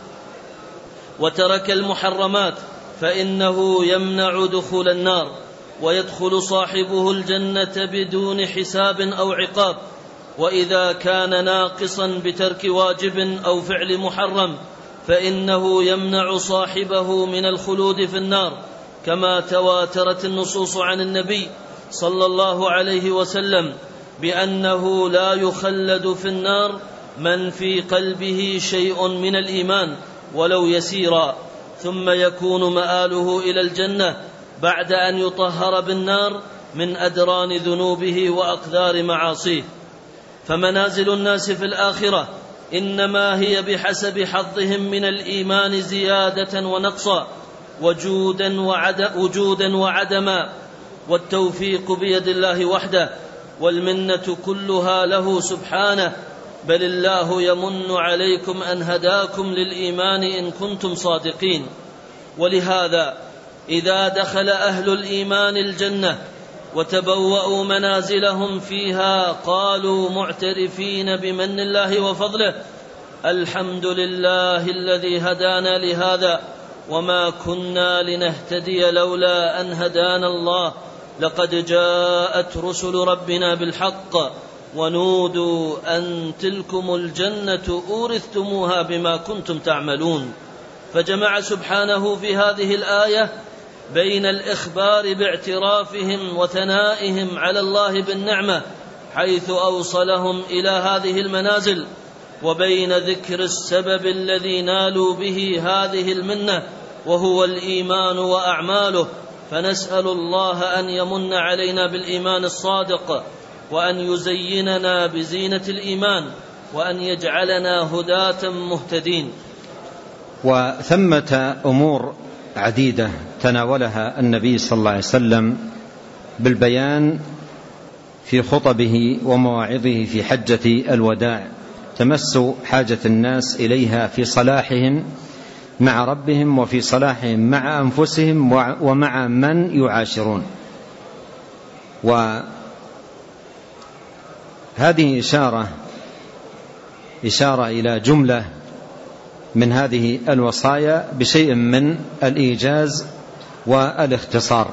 S2: وترك المحرمات فإنه يمنع دخول النار، ويدخل صاحبه الجنة بدون حساب أو عقاب. وإذا كان ناقصا بترك واجب أو فعل محرم فإنه يمنع صاحبه من الخلود في النار، كما تواترت النصوص عن النبي صلى الله عليه وسلم بأنه لا يخلد في النار من في قلبه شيء من الإيمان ولو يسيرا، ثم يكون مآله إلى الجنة بعد أن يطهر بالنار من أدران ذنوبه وأقدار معاصيه. فمنازل الناس في الآخرة إنما هي بحسب حظهم من الإيمان زيادة ونقصا، وجودا وعدما، والتوفيق بيد الله وحده، والمنة كلها له سبحانه. بل الله يمن عليكم أن هداكم للإيمان إن كنتم صادقين. ولهذا إذا دخل أهل الإيمان الجنة وتبوأوا منازلهم فيها قالوا معترفين بمن الله وفضله: الحمد لله الذي هدانا لهذا وما كنا لنهتدي لولا أن هدانا الله، لقد جاءت رسل ربنا بالحق ونودوا أن تلكم الجنة أورثتموها بما كنتم تعملون. فجمع سبحانه في هذه الآية بين الإخبار باعترافهم وثنائهم على الله بالنعمة حيث أوصلهم إلى هذه المنازل، وبين ذكر السبب الذي نالوا به هذه المنة وهو الإيمان وأعماله. فنسأل الله أن يمن علينا بالإيمان الصادق، وأن يزيننا بزينة الإيمان، وأن يجعلنا هداة مهتدين.
S3: وثمة أمور عديدة تناولها النبي صلى الله عليه وسلم بالبيان في خطبه ومواعظه في حجة الوداع تمس حاجة الناس إليها في صلاحهم مع ربهم وفي صلاحهم مع أنفسهم ومع من يعاشرون. وهذه إشارة إلى جملة من هذه الوصايا بشيء من الإيجاز والاختصار.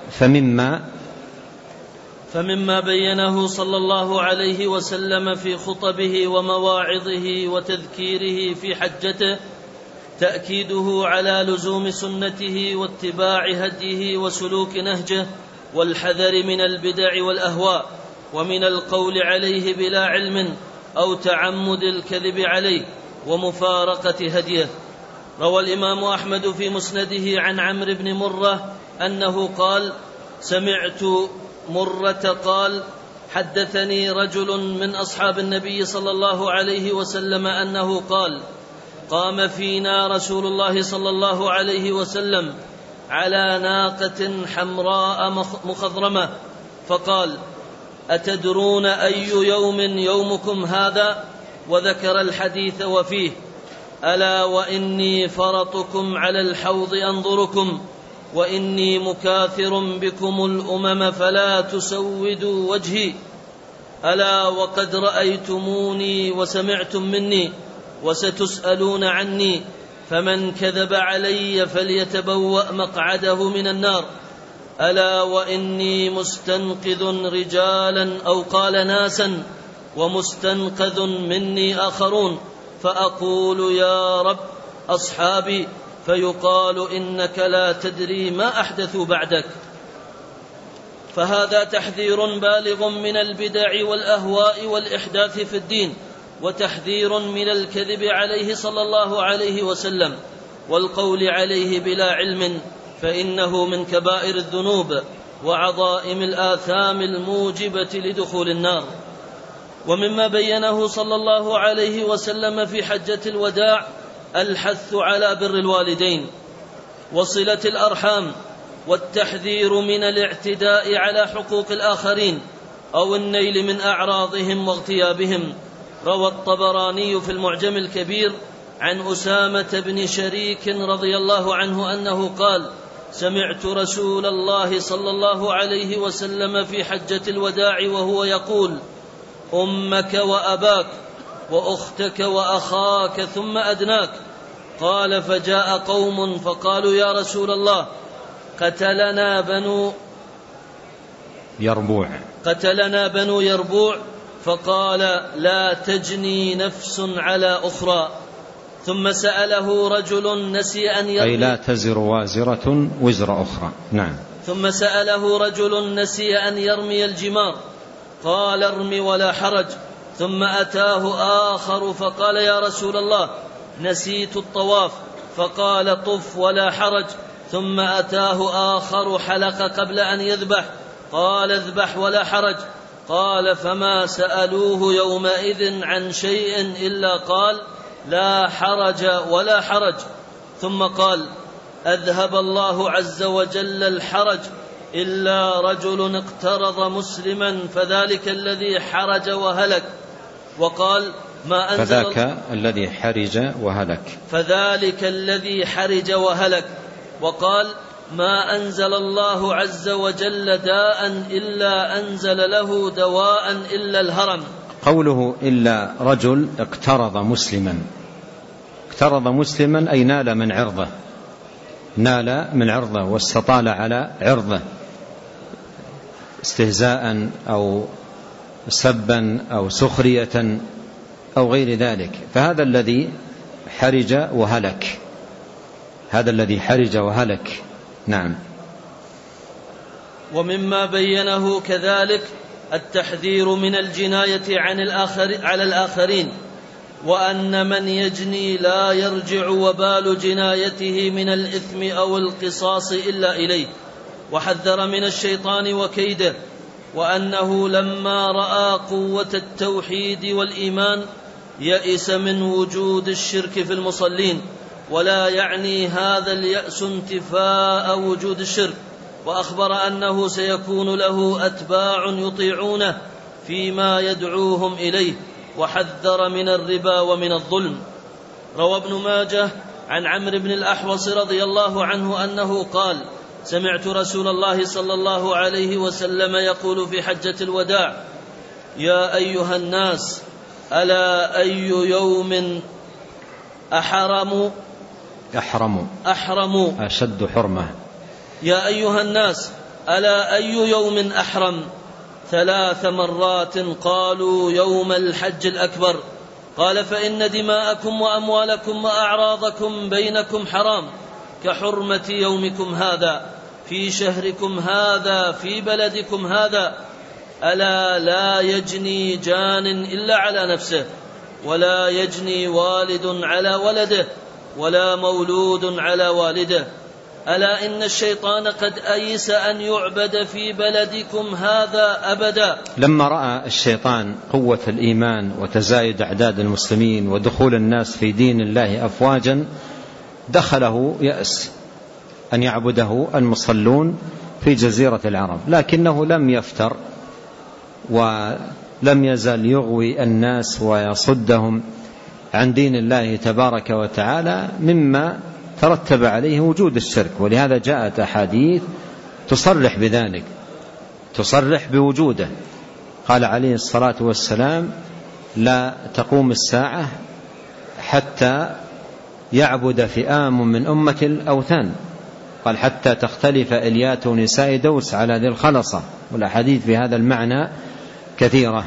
S2: فمما بينه صلى الله عليه وسلم في خطبه ومواعظه وتذكيره في حجته تأكيده على لزوم سنته واتباع هديه وسلوك نهجه، والحذر من البدع والأهواء، ومن القول عليه بلا علم أو تعمد الكذب عليه، ومفارقة هديه. روى الإمام أحمد في مسنده عن عمرو بن مرة أنه قال: سمعت مرة قال: حدثني رجل من أصحاب النبي صلى الله عليه وسلم أنه قال: قام فينا رسول الله صلى الله عليه وسلم على ناقة حمراء مخضرمة، فقال: أتدرون أي يوم يومكم هذا؟ وذكر الحديث وفيه: ألا وإني فرطكم على الحوض أنظركم، وإني مكاثر بكم الأمم فلا تسودوا وجهي، ألا وقد رأيتموني وسمعتم مني وستسألون عني، فمن كذب علي فليتبوأ مقعده من النار، ألا وإني مستنقذ رجالا أو قال ناسا ومستنقذ مني آخرون، فأقول يا رب أصحابي، فيقال إنك لا تدري ما أحدثوا بعدك. فهذا تحذير بالغ من البدع والأهواء والإحداث في الدين، وتحذير من الكذب عليه صلى الله عليه وسلم والقول عليه بلا علم، فإنه من كبائر الذنوب وعظائم الآثام الموجبة لدخول النار. ومما بينه صلى الله عليه وسلم في حجة الوداع الحث على بر الوالدين وصلة الأرحام، والتحذير من الاعتداء على حقوق الآخرين أو النيل من أعراضهم واغتيابهم. روى الطبراني في المعجم الكبير عن أسامة بن شريك رضي الله عنه أنه قال: سمعت رسول الله صلى الله عليه وسلم في حجة الوداع وهو يقول: أمك وأباك وأختك وأخاك ثم أدناك. قال: فجاء قوم فقالوا: يا رسول الله، قتلنا بنو يربوع. فقال: لا تجني نفس على أخرى. ثم سأله رجل نسي أن يرمي،
S3: أي لا تزر وازرة وزر أخرى. نعم.
S2: ثم سأله رجل نسي أن يرمي الجمار، قال: ارمي ولا حرج. ثم أتاه آخر فقال: يا رسول الله، نسيت الطواف. فقال: طف ولا حرج. ثم أتاه آخر حلق قبل أن يذبح، قال: اذبح ولا حرج. قال: فما سألوه يومئذ عن شيء إلا قال: لا حرج ولا حرج. ثم قال: أذهب الله عز وجل الحرج إلا رجل اقترض مسلما فذاك الذي حرج وهلك. وقال: ما أنزل
S3: فذاك الذي حرج وهلك.
S2: وقال: ما أنزل الله عز وجل داء إلا أنزل له دواء إلا الهرم.
S3: قوله إلا رجل اقترض مسلما أي نال من عرضه واستطال على عرضه استهزاء أو سبا أو سخرية أو غير ذلك، فهذا الذي حرج وهلك. نعم.
S2: ومما بينه كذلك التحذير من الجناية على الآخرين، وأن من يجني لا يرجع وبال جنايته من الإثم أو القصاص إلا إليه، وحذر من الشيطان وكيده، وأنه لما رأى قوة التوحيد والإيمان يئس من وجود الشرك في المصلين، ولا يعني هذا اليأس انتفاء وجود الشرك، وأخبر أنه سيكون له أتباع يطيعونه فيما يدعوهم إليه، وحذر من الربا ومن الظلم. روى ابن ماجه عن عمرو بن الأحوص رضي الله عنه أنه قال: سمعت رسول الله صلى الله عليه وسلم يقول في حجة الوداع: يا أيها الناس، ألا أي يوم أحرم
S3: أشد حرمة.
S2: يا أيها الناس، ألا أي يوم أحرم؟ 3 مرات قالوا: يوم الحج الأكبر. قال: فإن دماءكم وأموالكم وأعراضكم بينكم حرام كحرمة يومكم هذا في شهركم هذا في بلدكم هذا. ألا لا يجني جان إلا على نفسه، ولا يجني والد على ولده، ولا مولود على والده. ألا إن الشيطان قد أيس أن يعبد في بلدكم هذا أبدا.
S3: لما رأى الشيطان قوة الإيمان وتزايد أعداد المسلمين ودخول الناس في دين الله أفواجا، دخله يأس أن يعبده المصلون في جزيرة العرب، لكنه لم يفتر ولم يزل يغوي الناس ويصدهم عن دين الله تبارك وتعالى، مما ترتب عليه وجود الشرك. ولهذا جاءت أحاديث تصرح بذلك، تصرح بوجوده. قال عليه الصلاة والسلام: لا تقوم الساعة حتى يعبد فئام من أمة الأوثان. قال: حتى تختلف إليات نساء دوس على ذي الخلصة. والأحاديث في هذا المعنى كثيرة.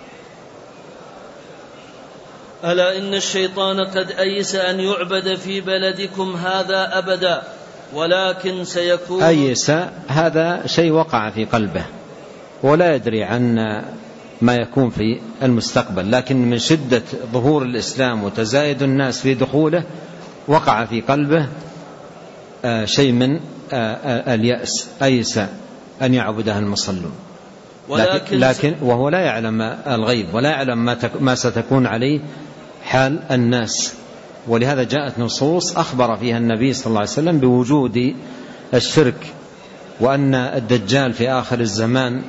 S2: ألا إن الشيطان قد أيس أن يعبد في بلدكم هذا أبدا، ولكن سيكون
S3: أيس، هذا شيء وقع في قلبه ولا يدري عن ما يكون في المستقبل، لكن من شدة ظهور الإسلام وتزايد الناس في دخوله وقع في قلبه شيء من اليأس، أيس أن يعبدها المصلون. لكن وهو لا يعلم الغيب ولا يعلم ما ستكون عليه حال الناس. ولهذا جاءت نصوص أخبر فيها النبي صلى الله عليه وسلم بوجود الشرك، وأن الدجال في آخر الزمان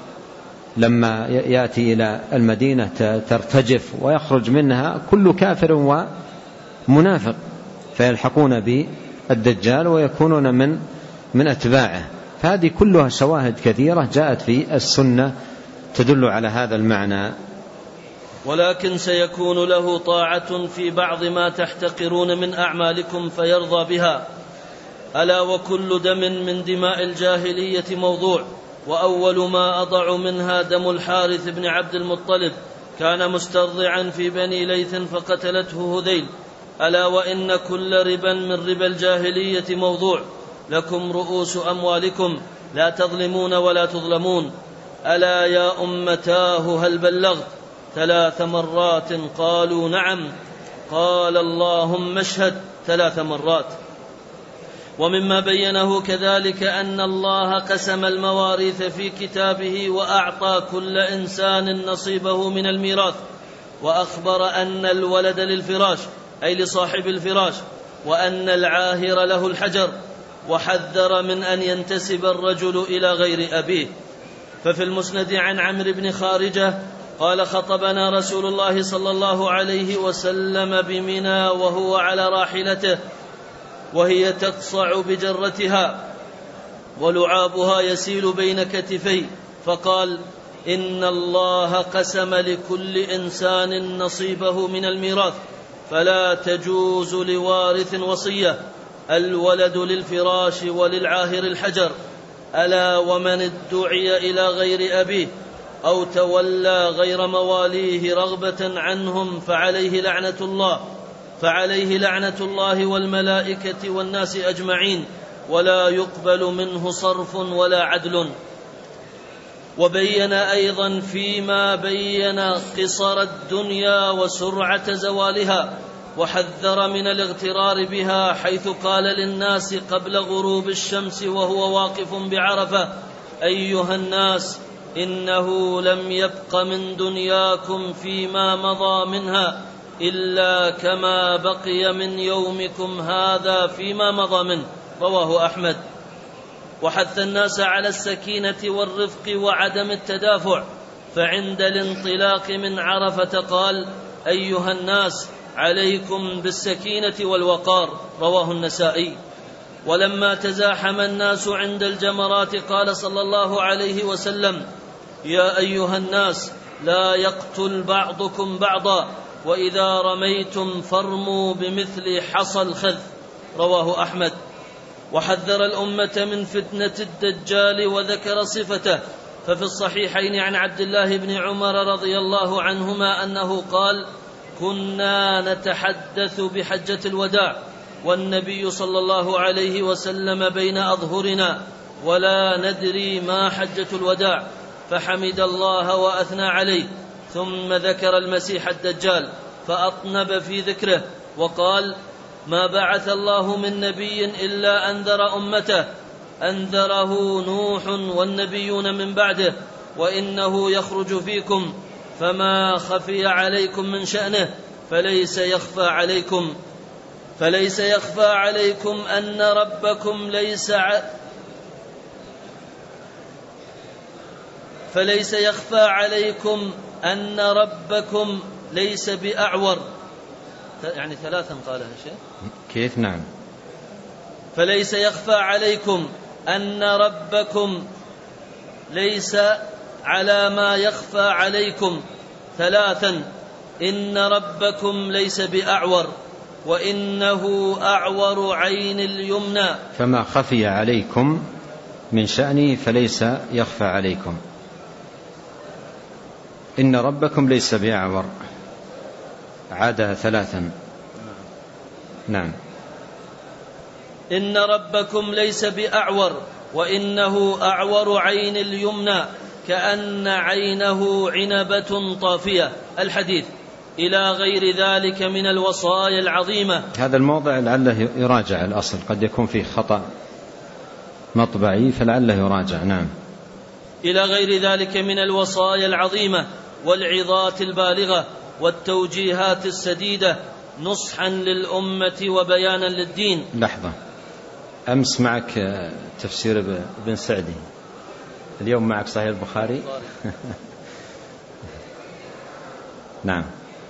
S3: لما يأتي إلى المدينة ترتجف ويخرج منها كل كافر ومنافق، فيلحقون بالدجال ويكونون من أتباعه. فهذه كلها شواهد كثيرة جاءت في السنة تدل على هذا المعنى.
S2: ولكن سيكون له طاعة في بعض ما تحتقرون من أعمالكم فيرضى بها. ألا وكل دم من دماء الجاهلية موضوع، وأول ما أضع منها دم الحارث بن عبد المطلب، كان مسترضعا في بني ليث فقتلته هذيل. ألا وإن كل ربا من ربا الجاهلية موضوع، لكم رؤوس أموالكم لا تظلمون ولا تظلمون. ألا يا أمتاه هل بلغت؟ 3 مرات قالوا نعم. قال اللهم اشهد 3 مرات. ومما بينه كذلك أن الله قسم المواريث في كتابه وأعطى كل إنسان نصيبه من الميراث، وأخبر أن الولد للفراش أي لصاحب الفراش، وأن العاهر له الحجر، وحذر من أن ينتسب الرجل إلى غير أبيه. ففي المسند عن عمرو بن خارجة قال: خطبنا رسول الله صلى الله عليه وسلم بمنى وهو على راحلته وهي تقصع بجرتها ولعابها يسيل بين كتفي، فقال: إن الله قسم لكل إنسان نصيبه من الميراث، فلا تجوز لوارث وصية، الولد للفراش وللعاهر الحجر. ألا ومن ادعي إلى غير أبيه أو تولى غير مواليه رغبة عنهم فعليه لعنة الله والملائكة والناس أجمعين، ولا يقبل منه صرف ولا عدل. وبين أيضا فيما بين قصر الدنيا وسرعة زوالها، وحذر من الاغترار بها، حيث قال للناس قبل غروب الشمس وهو واقف بعرفة: أيها الناس، إنه لم يبق من دنياكم فيما مضى منها إلا كما بقي من يومكم هذا فيما مضى منه. رواه أحمد. وحث الناس على السكينة والرفق وعدم التدافع، فعند الانطلاق من عرفة قال: أيها الناس، عليكم بالسكينة والوقار. رواه النسائي. ولما تزاحم الناس عند الجمرات قال صلى الله عليه وسلم: يا أيها الناس، لا يقتل بعضكم بعضا، وإذا رميتم فارموا بمثل حصى الخذ. رواه أحمد. وحذر الأمة من فتنة الدجال وذكر صفته، ففي الصحيحين عن عبد الله بن عمر رضي الله عنهما أنه قال: كنا نتحدث بحجة الوداع والنبي صلى الله عليه وسلم بين أظهرنا ولا ندري ما حجة الوداع، فحمد الله وأثنى عليه، ثم ذكر المسيح الدجال فأطنب في ذكره وقال: ما بعث الله من نبي إلا أنذر أمته، أنذره نوح والنبيون من بعده، وإنه يخرج فيكم، فما خفي عليكم من شأنه فليس يخفى عليكم. فليس يخفى عليكم أن ربكم ليس بأعور. يعني ثلاثا قالها شيء
S3: كيف؟ نعم.
S2: فليس يخفى عليكم أن ربكم ليس على ما يخفى عليكم. ثلاثا إن ربكم ليس بأعور وإنه أعور عين اليمنى.
S3: فما خفي عليكم من شأنه فليس يخفى عليكم. إن ربكم ليس بأعور، عادها ثلاثا. نعم.
S2: إن ربكم ليس بأعور وإنه أعور عين اليمنى كأن عينه عنبة طافية. الحديث إلى غير ذلك من الوصايا العظيمة.
S3: هذا الموضع لعله يراجع الأصل، قد يكون فيه خطأ مطبعي فلعله يراجع. نعم.
S2: إلى غير ذلك من الوصايا العظيمة والعظات البالغة والتوجيهات السديدة نصحا للأمة وبيانا للدين.
S3: لحظة، أمس معك تفسير ابن سعدي، اليوم معك صحيح البخاري. نعم.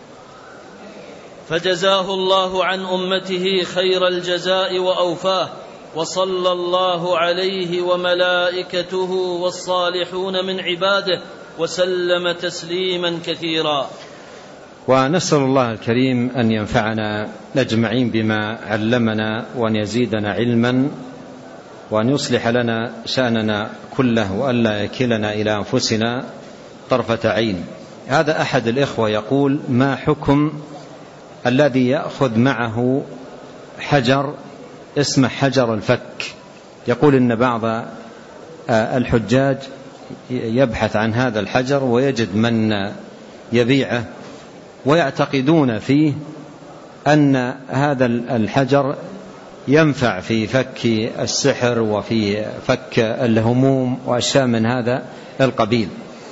S2: فجزاه الله عن أمته خير الجزاء وأوفاه، وصلى الله عليه وملائكته والصالحون من عباده وسلم تسليما كثيرا.
S3: ونسأل الله الكريم أن ينفعنا أجمعين بما علمنا، وأن يزيدنا علما، وأن يصلح لنا شأننا كله، وأن لا يكلنا إلى أنفسنا طرفة عين. هذا أحد الإخوة يقول: ما حكم الذي يأخذ معه حجر اسمه حجر الفك؟ يقول إن بعض الحجاج يبحث عن هذا الحجر ويجد من يبيعه، ويعتقدون فيه أن هذا الحجر ينفع في فك السحر وفي فك الهموم وأشياء من هذا القبيل،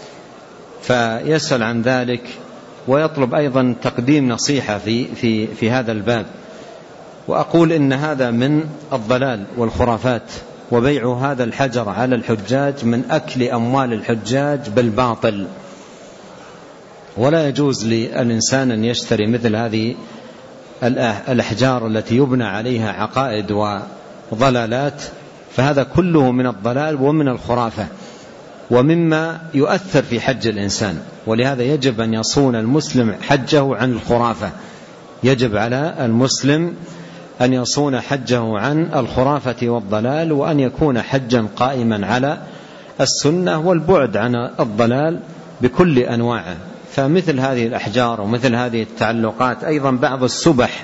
S3: فيسأل عن ذلك ويطلب أيضا تقديم نصيحة في هذا الباب. وأقول إن هذا من الضلال والخرافات، وبيع هذا الحجر على الحجاج من أكل أموال الحجاج بالباطل، ولا يجوز للإنسان أن يشتري مثل هذه الأحجار التي يبنى عليها عقائد وضلالات، فهذا كله من الضلال ومن الخرافة ومما يؤثر في حج الإنسان. ولهذا يجب أن يصون المسلم حجه عن الخرافة، يجب على المسلم أن يصون حجه عن الخرافة والضلال، وأن يكون حجا قائما على السنة والبعد عن الضلال بكل أنواعه. فمثل هذه الأحجار ومثل هذه التعلقات أيضا بعض السبح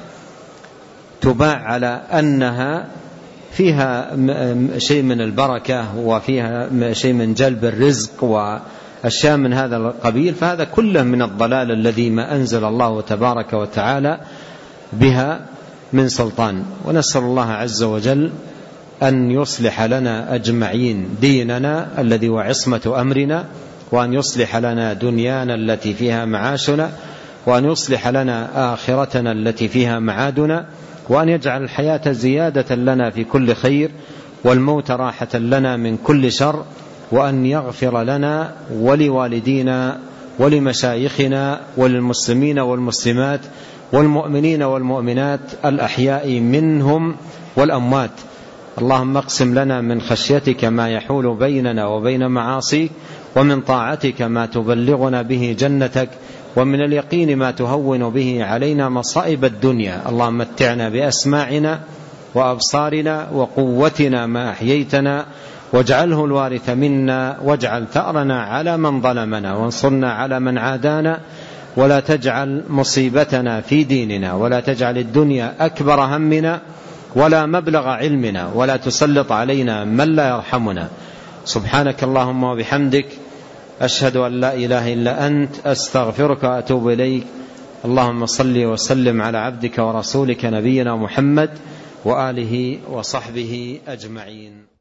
S3: تباع على أنها فيها شيء من البركة وفيها شيء من جلب الرزق وأشياء من هذا القبيل، فهذا كله من الضلال الذي ما أنزل الله تبارك وتعالى بها من سلطان. ونسأل الله عز وجل أن يصلح لنا أجمعين ديننا الذي هو عصمة أمرنا، وأن يصلح لنا دنيانا التي فيها معاشنا، وأن يصلح لنا آخرتنا التي فيها معادنا، وأن يجعل الحياة زيادة لنا في كل خير، والموت راحة لنا من كل شر، وأن يغفر لنا ولوالدينا ولمشايخنا وللمسلمين والمسلمات والمؤمنين والمؤمنات الأحياء منهم والأموات. اللهم اقسم لنا من خشيتك ما يحول بيننا وبين معاصيك، ومن طاعتك ما تبلغنا به جنتك، ومن اليقين ما تهون به علينا مصائب الدنيا. اللهم متعنا بأسماعنا وأبصارنا وقوتنا ما أحييتنا، واجعله الوارث منا، واجعل ثأرنا على من ظلمنا، وانصرنا على من عادانا، ولا تجعل مصيبتنا في ديننا، ولا تجعل الدنيا أكبر همنا ولا مبلغ علمنا، ولا تسلط علينا من لا يرحمنا. سبحانك اللهم وبحمدك، أشهد أن لا إله إلا أنت، أستغفرك وأتوب إليك. اللهم صل وسلم على عبدك ورسولك نبينا محمد وآله وصحبه أجمعين.